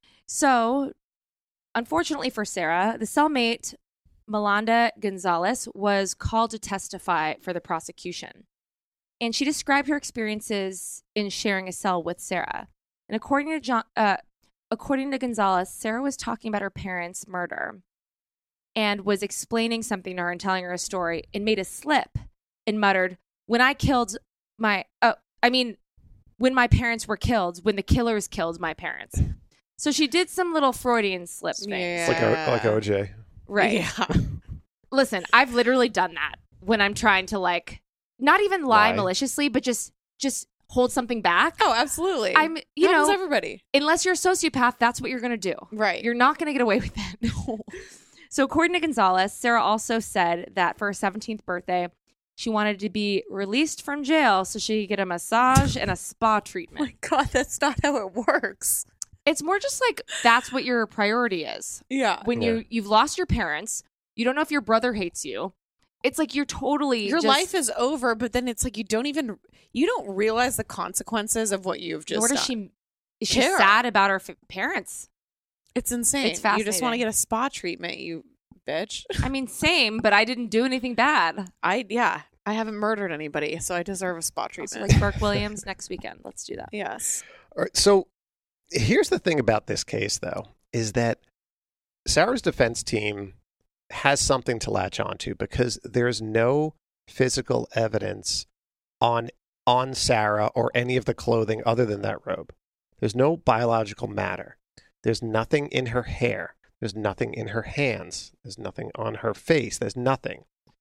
So, unfortunately for Sarah, the cellmate, Melanda Gonzalez, was called to testify for the prosecution. And she described her experiences in sharing a cell with Sarah. And according to Gonzalez, Sarah was talking about her parents' murder and was explaining something to her and telling her a story and made a slip and muttered, when my parents were killed, when the killers killed my parents. So she did some little Freudian slip things. Like OJ. Right. Yeah. Listen, I've literally done that when I'm trying to, like, not even lie maliciously, but just hold something back. Oh, absolutely. Happens everybody. Unless you're a sociopath, that's what you're going to do. Right. You're not going to get away with it. No. So according to Gonzalez, Sarah also said that for her 17th birthday, she wanted to be released from jail so she could get a massage and a spa treatment. Oh my God, that's not how it works. It's more just like that's what your priority is. Yeah. When you've lost your parents, you don't know if your brother hates you. It's like you're totally your life is over, but then it's like you don't realize the consequences of what you've just done. Is she sad about her parents? It's insane. It's fascinating. You just want to get a spa treatment, you bitch. I mean, same, but I didn't do anything bad. I haven't murdered anybody, so I deserve a spa treatment. Also, like Burke Williams next weekend. Let's do that. Yes. All right, so here's the thing about this case, though, is that Sarah's defense team has something to latch onto because there's no physical evidence on Sarah or any of the clothing other than that robe. There's no biological matter. There's nothing in her hair. There's nothing in her hands. There's nothing on her face. There's nothing.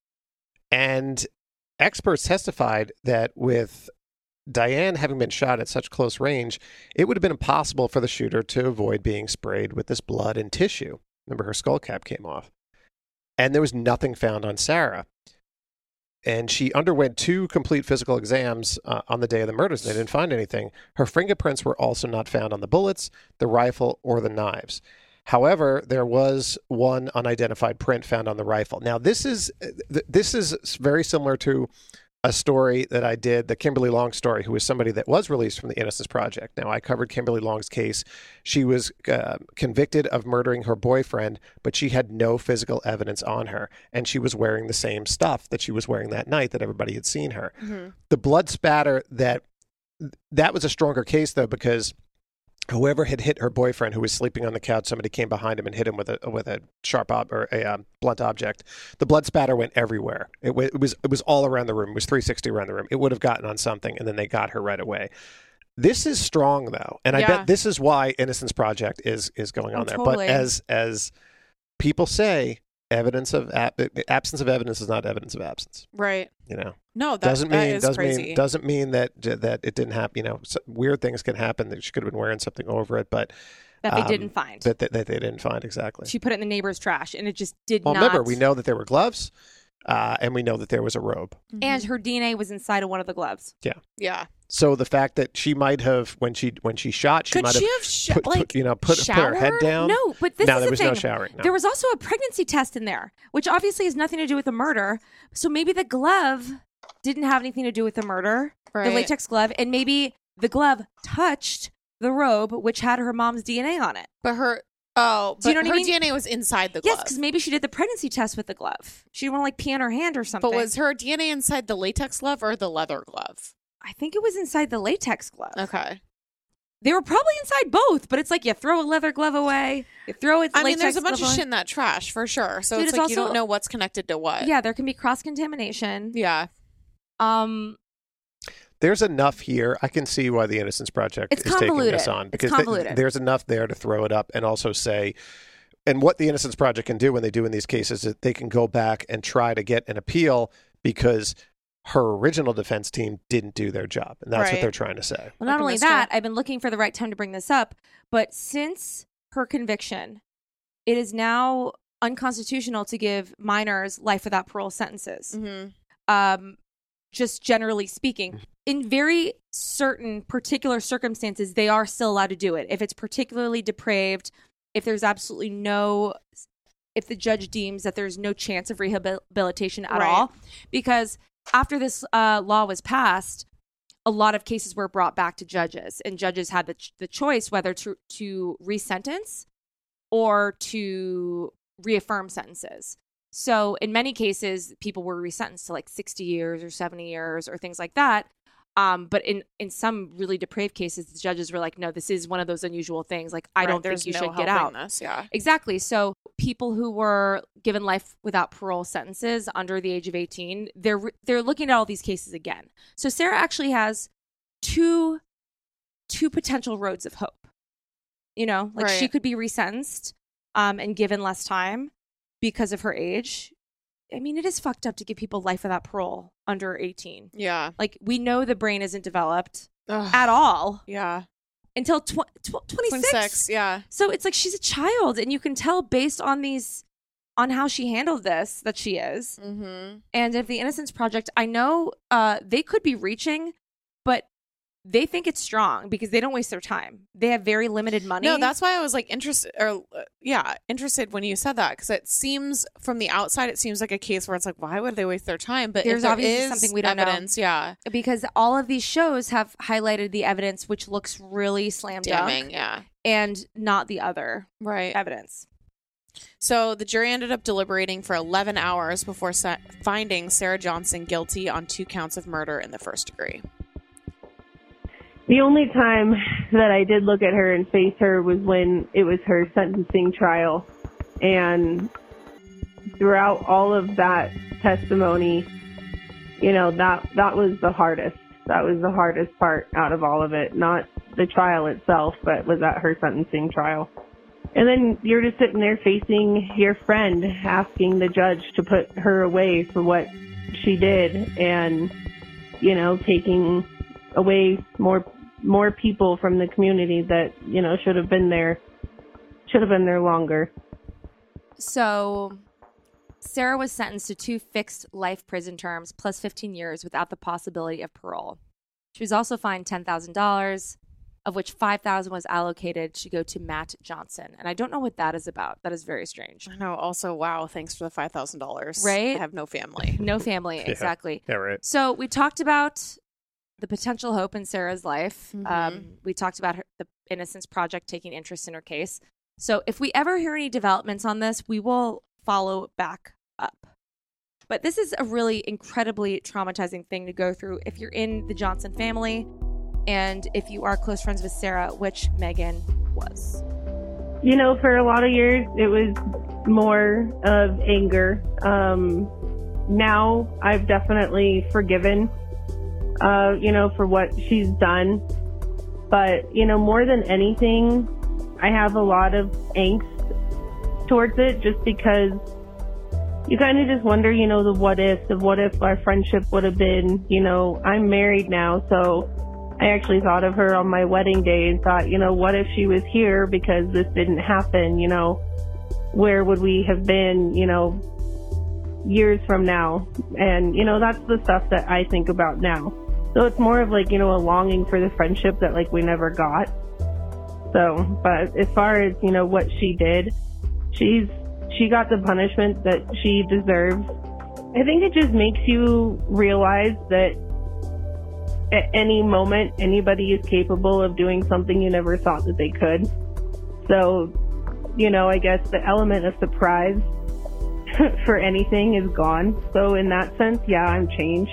And experts testified that with Diane having been shot at such close range, it would have been impossible for the shooter to avoid being sprayed with this blood and tissue. Remember, her skull cap came off. And there was nothing found on Sarah. And she underwent 2 complete physical exams on the day of the murders. They didn't find anything. Her fingerprints were also not found on the bullets, the rifle, or the knives. However, there was one unidentified print found on the rifle. Now, this is very similar to a story that I did, the Kimberly Long story, who was somebody that was released from the Innocence Project. Now, I covered Kimberly Long's case. She was convicted of murdering her boyfriend, but she had no physical evidence on her, and she was wearing the same stuff that she was wearing that night that everybody had seen her. Mm-hmm. The blood spatter, that was a stronger case, though, because whoever had hit her boyfriend who was sleeping on the couch, somebody came behind him and hit him with a sharp blunt object. The blood spatter went everywhere. It was all around the room. It was 360 around the room. It would have gotten on something, and then they got her right away. This is strong, though, and I bet this is why Innocence Project is going on there. Totally. But as people say, absence of evidence is not evidence of absence. Right. You know. No, that is crazy. Doesn't mean that it didn't happen. You know, weird things can happen. That she could have been wearing something over it, but that they didn't find. That they didn't find, exactly. She put it in the neighbor's trash, and it just did not. Remember, we know that there were gloves, and we know that there was a robe, and her DNA was inside of one of the gloves. Yeah. Yeah. So the fact that she might have, when she shot, she might have put her head down. No, but this is there was the thing. no showering. No. There was also a pregnancy test in there, which obviously has nothing to do with the murder. So maybe the glove didn't have anything to do with the murder, the latex glove, and maybe the glove touched the robe, which had her mom's DNA on it. But her Do you know what I mean? DNA was inside the glove. Yes, because maybe she did the pregnancy test with the glove. She didn't want to pee on her hand or something. But was her DNA inside the latex glove or the leather glove? I think it was inside the latex glove. Okay. They were probably inside both, but it's like you throw a leather glove away, you throw it. I mean, there's a bunch of shit in that trash for sure. So Dude, it's like also, you don't know what's connected to what. Yeah, there can be cross contamination. Yeah. There's enough here. I can see why the Innocence Project is taking this on, because there's enough there to throw it up and also say, and what the Innocence Project can do when they do in these cases is they can go back and try to get an appeal because her original defense team didn't do their job. And that's what they're trying to say. Well, not only that, I've been looking for the right time to bring this up, but since her conviction, it is now unconstitutional to give minors life without parole sentences. Mm-hmm. Just generally speaking, in very certain particular circumstances, they are still allowed to do it. If it's particularly depraved, if there's absolutely if the judge deems that there's no chance of rehabilitation at all, because after this law was passed, a lot of cases were brought back to judges, and judges had the choice whether to resentence or to reaffirm sentences. So in many cases, people were resentenced to like 60 years or 70 years or things like that. But in some really depraved cases, the judges were like, no, this is one of those unusual things. Like, I don't think you should get out. Exactly. So people who were given life without parole sentences under the age of 18, they're looking at all these cases again. So Sarah actually has two potential roads of hope. You know, like she could be resentenced and given less time because of her age. I mean, it is fucked up to give people life without parole under 18. Yeah. Like, we know the brain isn't developed at all. Yeah. Until 26. Yeah. So it's like she's a child, and you can tell based on how she handled this that she is. Mm-hmm. And if the Innocence Project, I know they could be reaching, but they think it's strong because they don't waste their time. They have very limited money. No, that's why I was like interested when you said that, because it seems from the outside, it seems like a case where it's like, why would they waste their time? But there's obviously something we don't know. Yeah, because all of these shows have highlighted the evidence, which looks really slam dunk, and not the other evidence. So the jury ended up deliberating for 11 hours before finding Sarah Johnson guilty on 2 counts of murder in the first degree. The only time that I did look at her and face her was when it was her sentencing trial. And throughout all of that testimony, you know, that was the hardest. That was the hardest part out of all of it. Not the trial itself, but was at her sentencing trial. And then you're just sitting there facing your friend, asking the judge to put her away for what she did and, you know, taking away more people from the community that, you know, should have been there longer. So Sarah was sentenced to 2 fixed life prison terms plus 15 years without the possibility of parole. She was also fined $10,000, of which $5,000 was allocated to go to Matt Johnson. And I don't know what that is about. That is very strange. I know. Also, wow, thanks for the $5,000. Right? I have no family. No family, exactly. Yeah, right. So we talked about the potential hope in Sarah's life. Mm-hmm. We talked about the Innocence Project taking interest in her case. So if we ever hear any developments on this, we will follow back up. But this is a really incredibly traumatizing thing to go through if you're in the Johnson family. And if you are close friends with Sarah, which Megan was. You know, for a lot of years, it was more of anger. Now I've definitely forgiven, for what she's done. But, more than anything, I have a lot of angst towards it just because you kind of just wonder, the what ifs of what if our friendship would have been, I'm married now, so I actually thought of her on my wedding day and thought, what if she was here because this didn't happen, where would we have been, years from now? And, that's the stuff that I think about now. So it's more of like, a longing for the friendship that like we never got. So, but as far as, what she did, she got the punishment that she deserves. I think it just makes you realize that at any moment, anybody is capable of doing something you never thought that they could. So, I guess the element of surprise for anything is gone. So in that sense, yeah, I'm changed.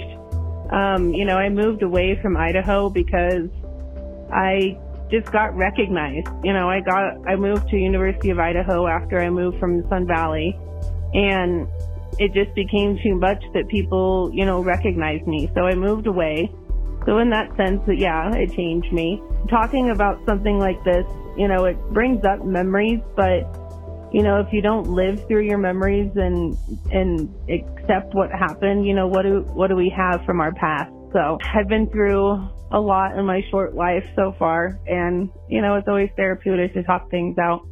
I moved away from Idaho because I just got recognized. I moved to University of Idaho after I moved from Sun Valley, and it just became too much that people, recognized me. So I moved away. So in that sense, yeah, it changed me. Talking about something like this, it brings up memories, but, if you don't live through your memories and accept what happened, what do we have from our past? So I've been through a lot in my short life so far, and, it's always therapeutic to talk things out.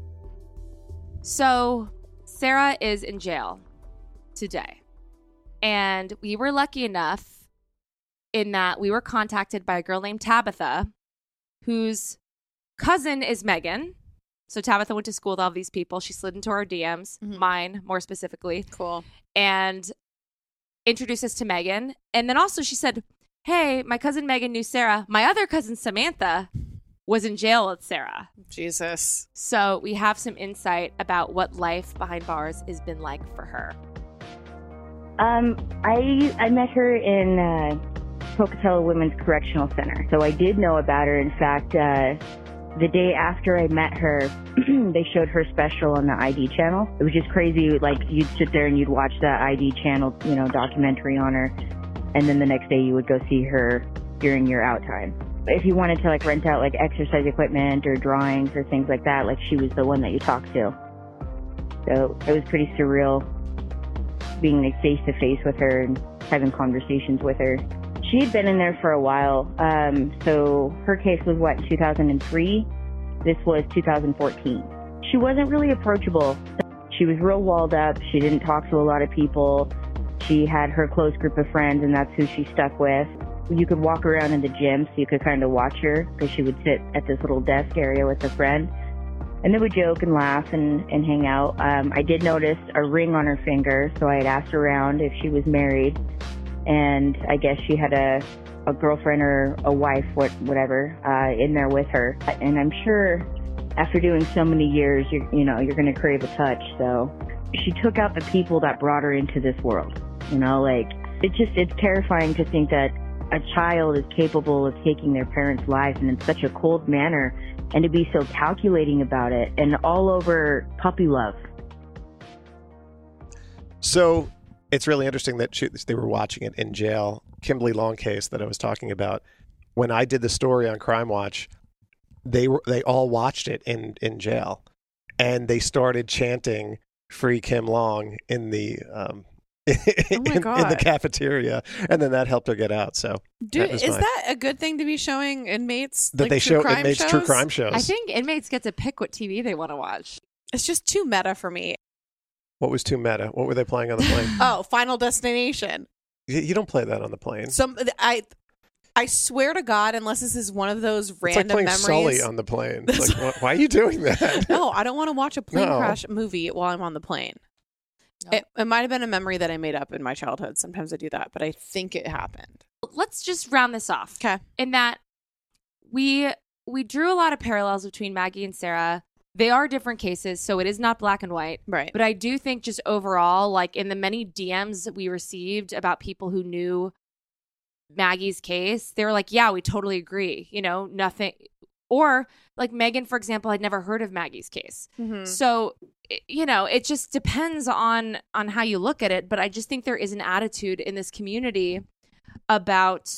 So Sarah is in jail today, and we were lucky enough in that we were contacted by a girl named Tabitha, whose cousin is Megan. So Tabitha went to school with all of these people. She slid into our DMs, mine more specifically. Cool. And introduced us to Megan. And then also she said, hey, my cousin Megan knew Sarah. My other cousin Samantha was in jail with Sarah. Jesus. So we have some insight about what life behind bars has been like for her. I met her in Pocatello Women's Correctional Center. So I did know about her. In fact, the day after I met her, they showed her special on the ID channel. It was just crazy. Like, you'd sit there and you'd watch the ID channel, documentary on her. And then the next day you would go see her during your out time. If you wanted to like rent out like exercise equipment or drawings or things like that, like she was the one that you talked to. So it was pretty surreal being like face to face with her and having conversations with her. She had been in there for a while. So her case was 2003. This was 2014. She wasn't really approachable. She was real walled up. She didn't talk to a lot of people. She had her close group of friends, and that's who she stuck with. You could walk around in the gym, so you could kind of watch her, because she would sit at this little desk area with a friend. And they would joke and laugh and hang out. I did notice a ring on her finger, so I had asked around if she was married. And I guess she had a girlfriend or a wife, whatever, in there with her. And I'm sure after doing so many years, you're going to crave a touch. So she took out the people that brought her into this world. It's terrifying to think that a child is capable of taking their parents' lives and in such a cold manner, and to be so calculating about it, and all over puppy love. So it's really interesting that they were watching it in jail. Kimberly Long case that I was talking about, when I did the story on Crime Watch, they all watched it in jail, and they started chanting "Free Kim Long" in the in the cafeteria, and then that helped her get out. So, is that a good thing to be showing inmates? That they show inmates true crime shows. I think inmates get to pick what TV they want to watch. It's just too meta for me. What was too meta? What were they playing on the plane? Oh, Final Destination. You don't play that on the plane. I swear to God, unless this is one of those random it's like playing memories. Sully on the plane. It's like, why are you doing that? No, I don't want to watch a plane crash movie while I'm on the plane. No. It might have been a memory that I made up in my childhood. Sometimes I do that, but I think it happened. Let's just round this off. Okay. In that we drew a lot of parallels between Maggie and Sarah. They are different cases, so it is not black and white. Right. But I do think just overall, like in the many DMs that we received about people who knew Maggie's case, they were like, yeah, we totally agree. You know, nothing. Or like Megan, for example, had never heard of Maggie's case. Mm-hmm. So, you know, it just depends on how you look at it. But I just think there is an attitude in this community about,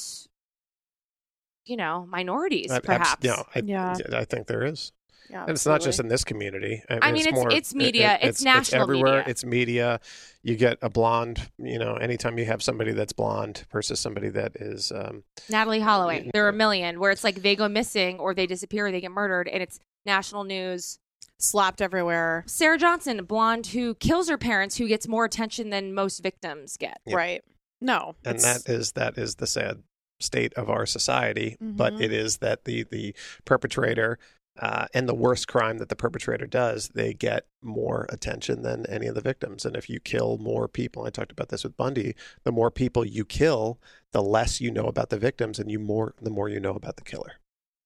you know, minorities, perhaps. I think there is. Yeah, and it's not just in this community. I mean, it's media. It's national it's everywhere. media. It's media. You get a blonde, you know, anytime you have somebody that's blonde versus somebody that is... Natalie Holloway. There are a million where it's like they go missing or they disappear or they get murdered and it's national news. Slapped everywhere. Sarah Johnson, a blonde who kills her parents, who gets more attention than most victims get. Yeah. Right. No. And that is the sad state of our society. Mm-hmm. But it is that the perpetrator... and the worst crime that the perpetrator does, they get more attention than any of the victims. And if you kill more people, I talked about this with Bundy, the more people you kill, the less you know about the victims and the more you know about the killer.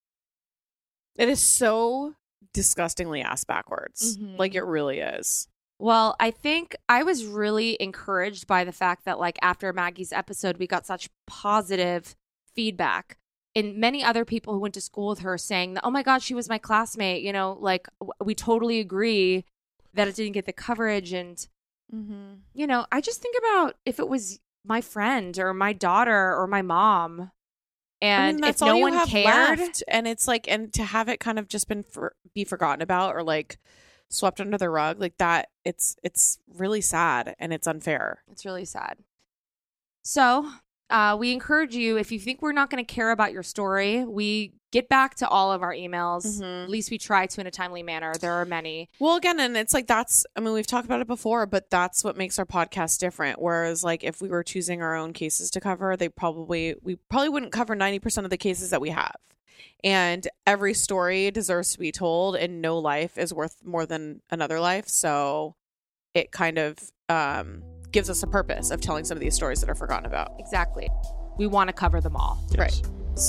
It is so disgustingly ass backwards. Mm-hmm. Like it really is. Well, I think I was really encouraged by the fact that like after Maggie's episode, we got such positive feedback. And many other people who went to school with her saying that, oh my God, she was my classmate. You know, like we totally agree that it didn't get the coverage. And, you know, I just think about if it was my friend or my daughter or my mom. And that's if no all you one have cared. left. And it's like, and to have it kind of just be forgotten about or like swept under the rug like that, it's really sad and it's unfair. It's really sad. So... we encourage you, if you think we're not going to care about your story, we get back to all of our emails. Mm-hmm. At least we try to in a timely manner. There are many. Well, again, and it's like we've talked about it before, but that's what makes our podcast different. Whereas like if we were choosing our own cases to cover, we probably wouldn't cover 90% of the cases that we have. And every story deserves to be told and no life is worth more than another life. So it kind of gives us a purpose of telling some of these stories that are forgotten about. Exactly. We want to cover them all. Yes. Right.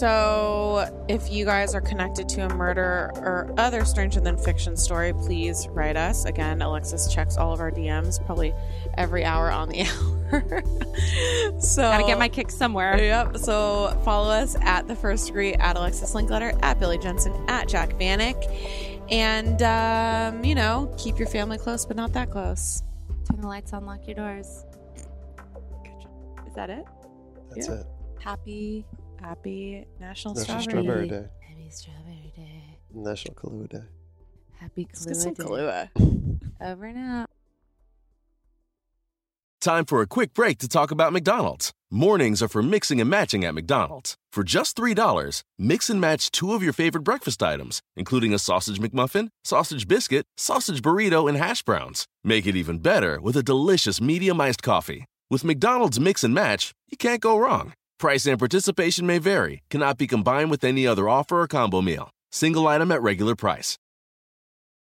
So if you guys are connected to a murder or other stranger than fiction story, please write us. Again, Alexis checks all of our DMs probably every hour on the hour. So gotta get my kicks somewhere. Yep. So follow us at The First Degree, at Alexis Linkletter, at Billy Jensen, at Jack Vanek. And, you know, keep your family close, but not that close. Turn the lights on, lock your doors. Is that it? That's it. Happy National Strawberry Day. Happy Strawberry Day. National Kahlua Day. Happy Let's get Kahlua some Day. Kahlua. Over and out. Time for a quick break to talk about McDonald's. Mornings are for mixing and matching at McDonald's. For just $3, mix and match 2 of your favorite breakfast items, including a sausage McMuffin, sausage biscuit, sausage burrito, and hash browns. Make it even better with a delicious medium-iced coffee. With McDonald's Mix and Match, you can't go wrong. Price and participation may vary. Cannot be combined with any other offer or combo meal. Single item at regular price.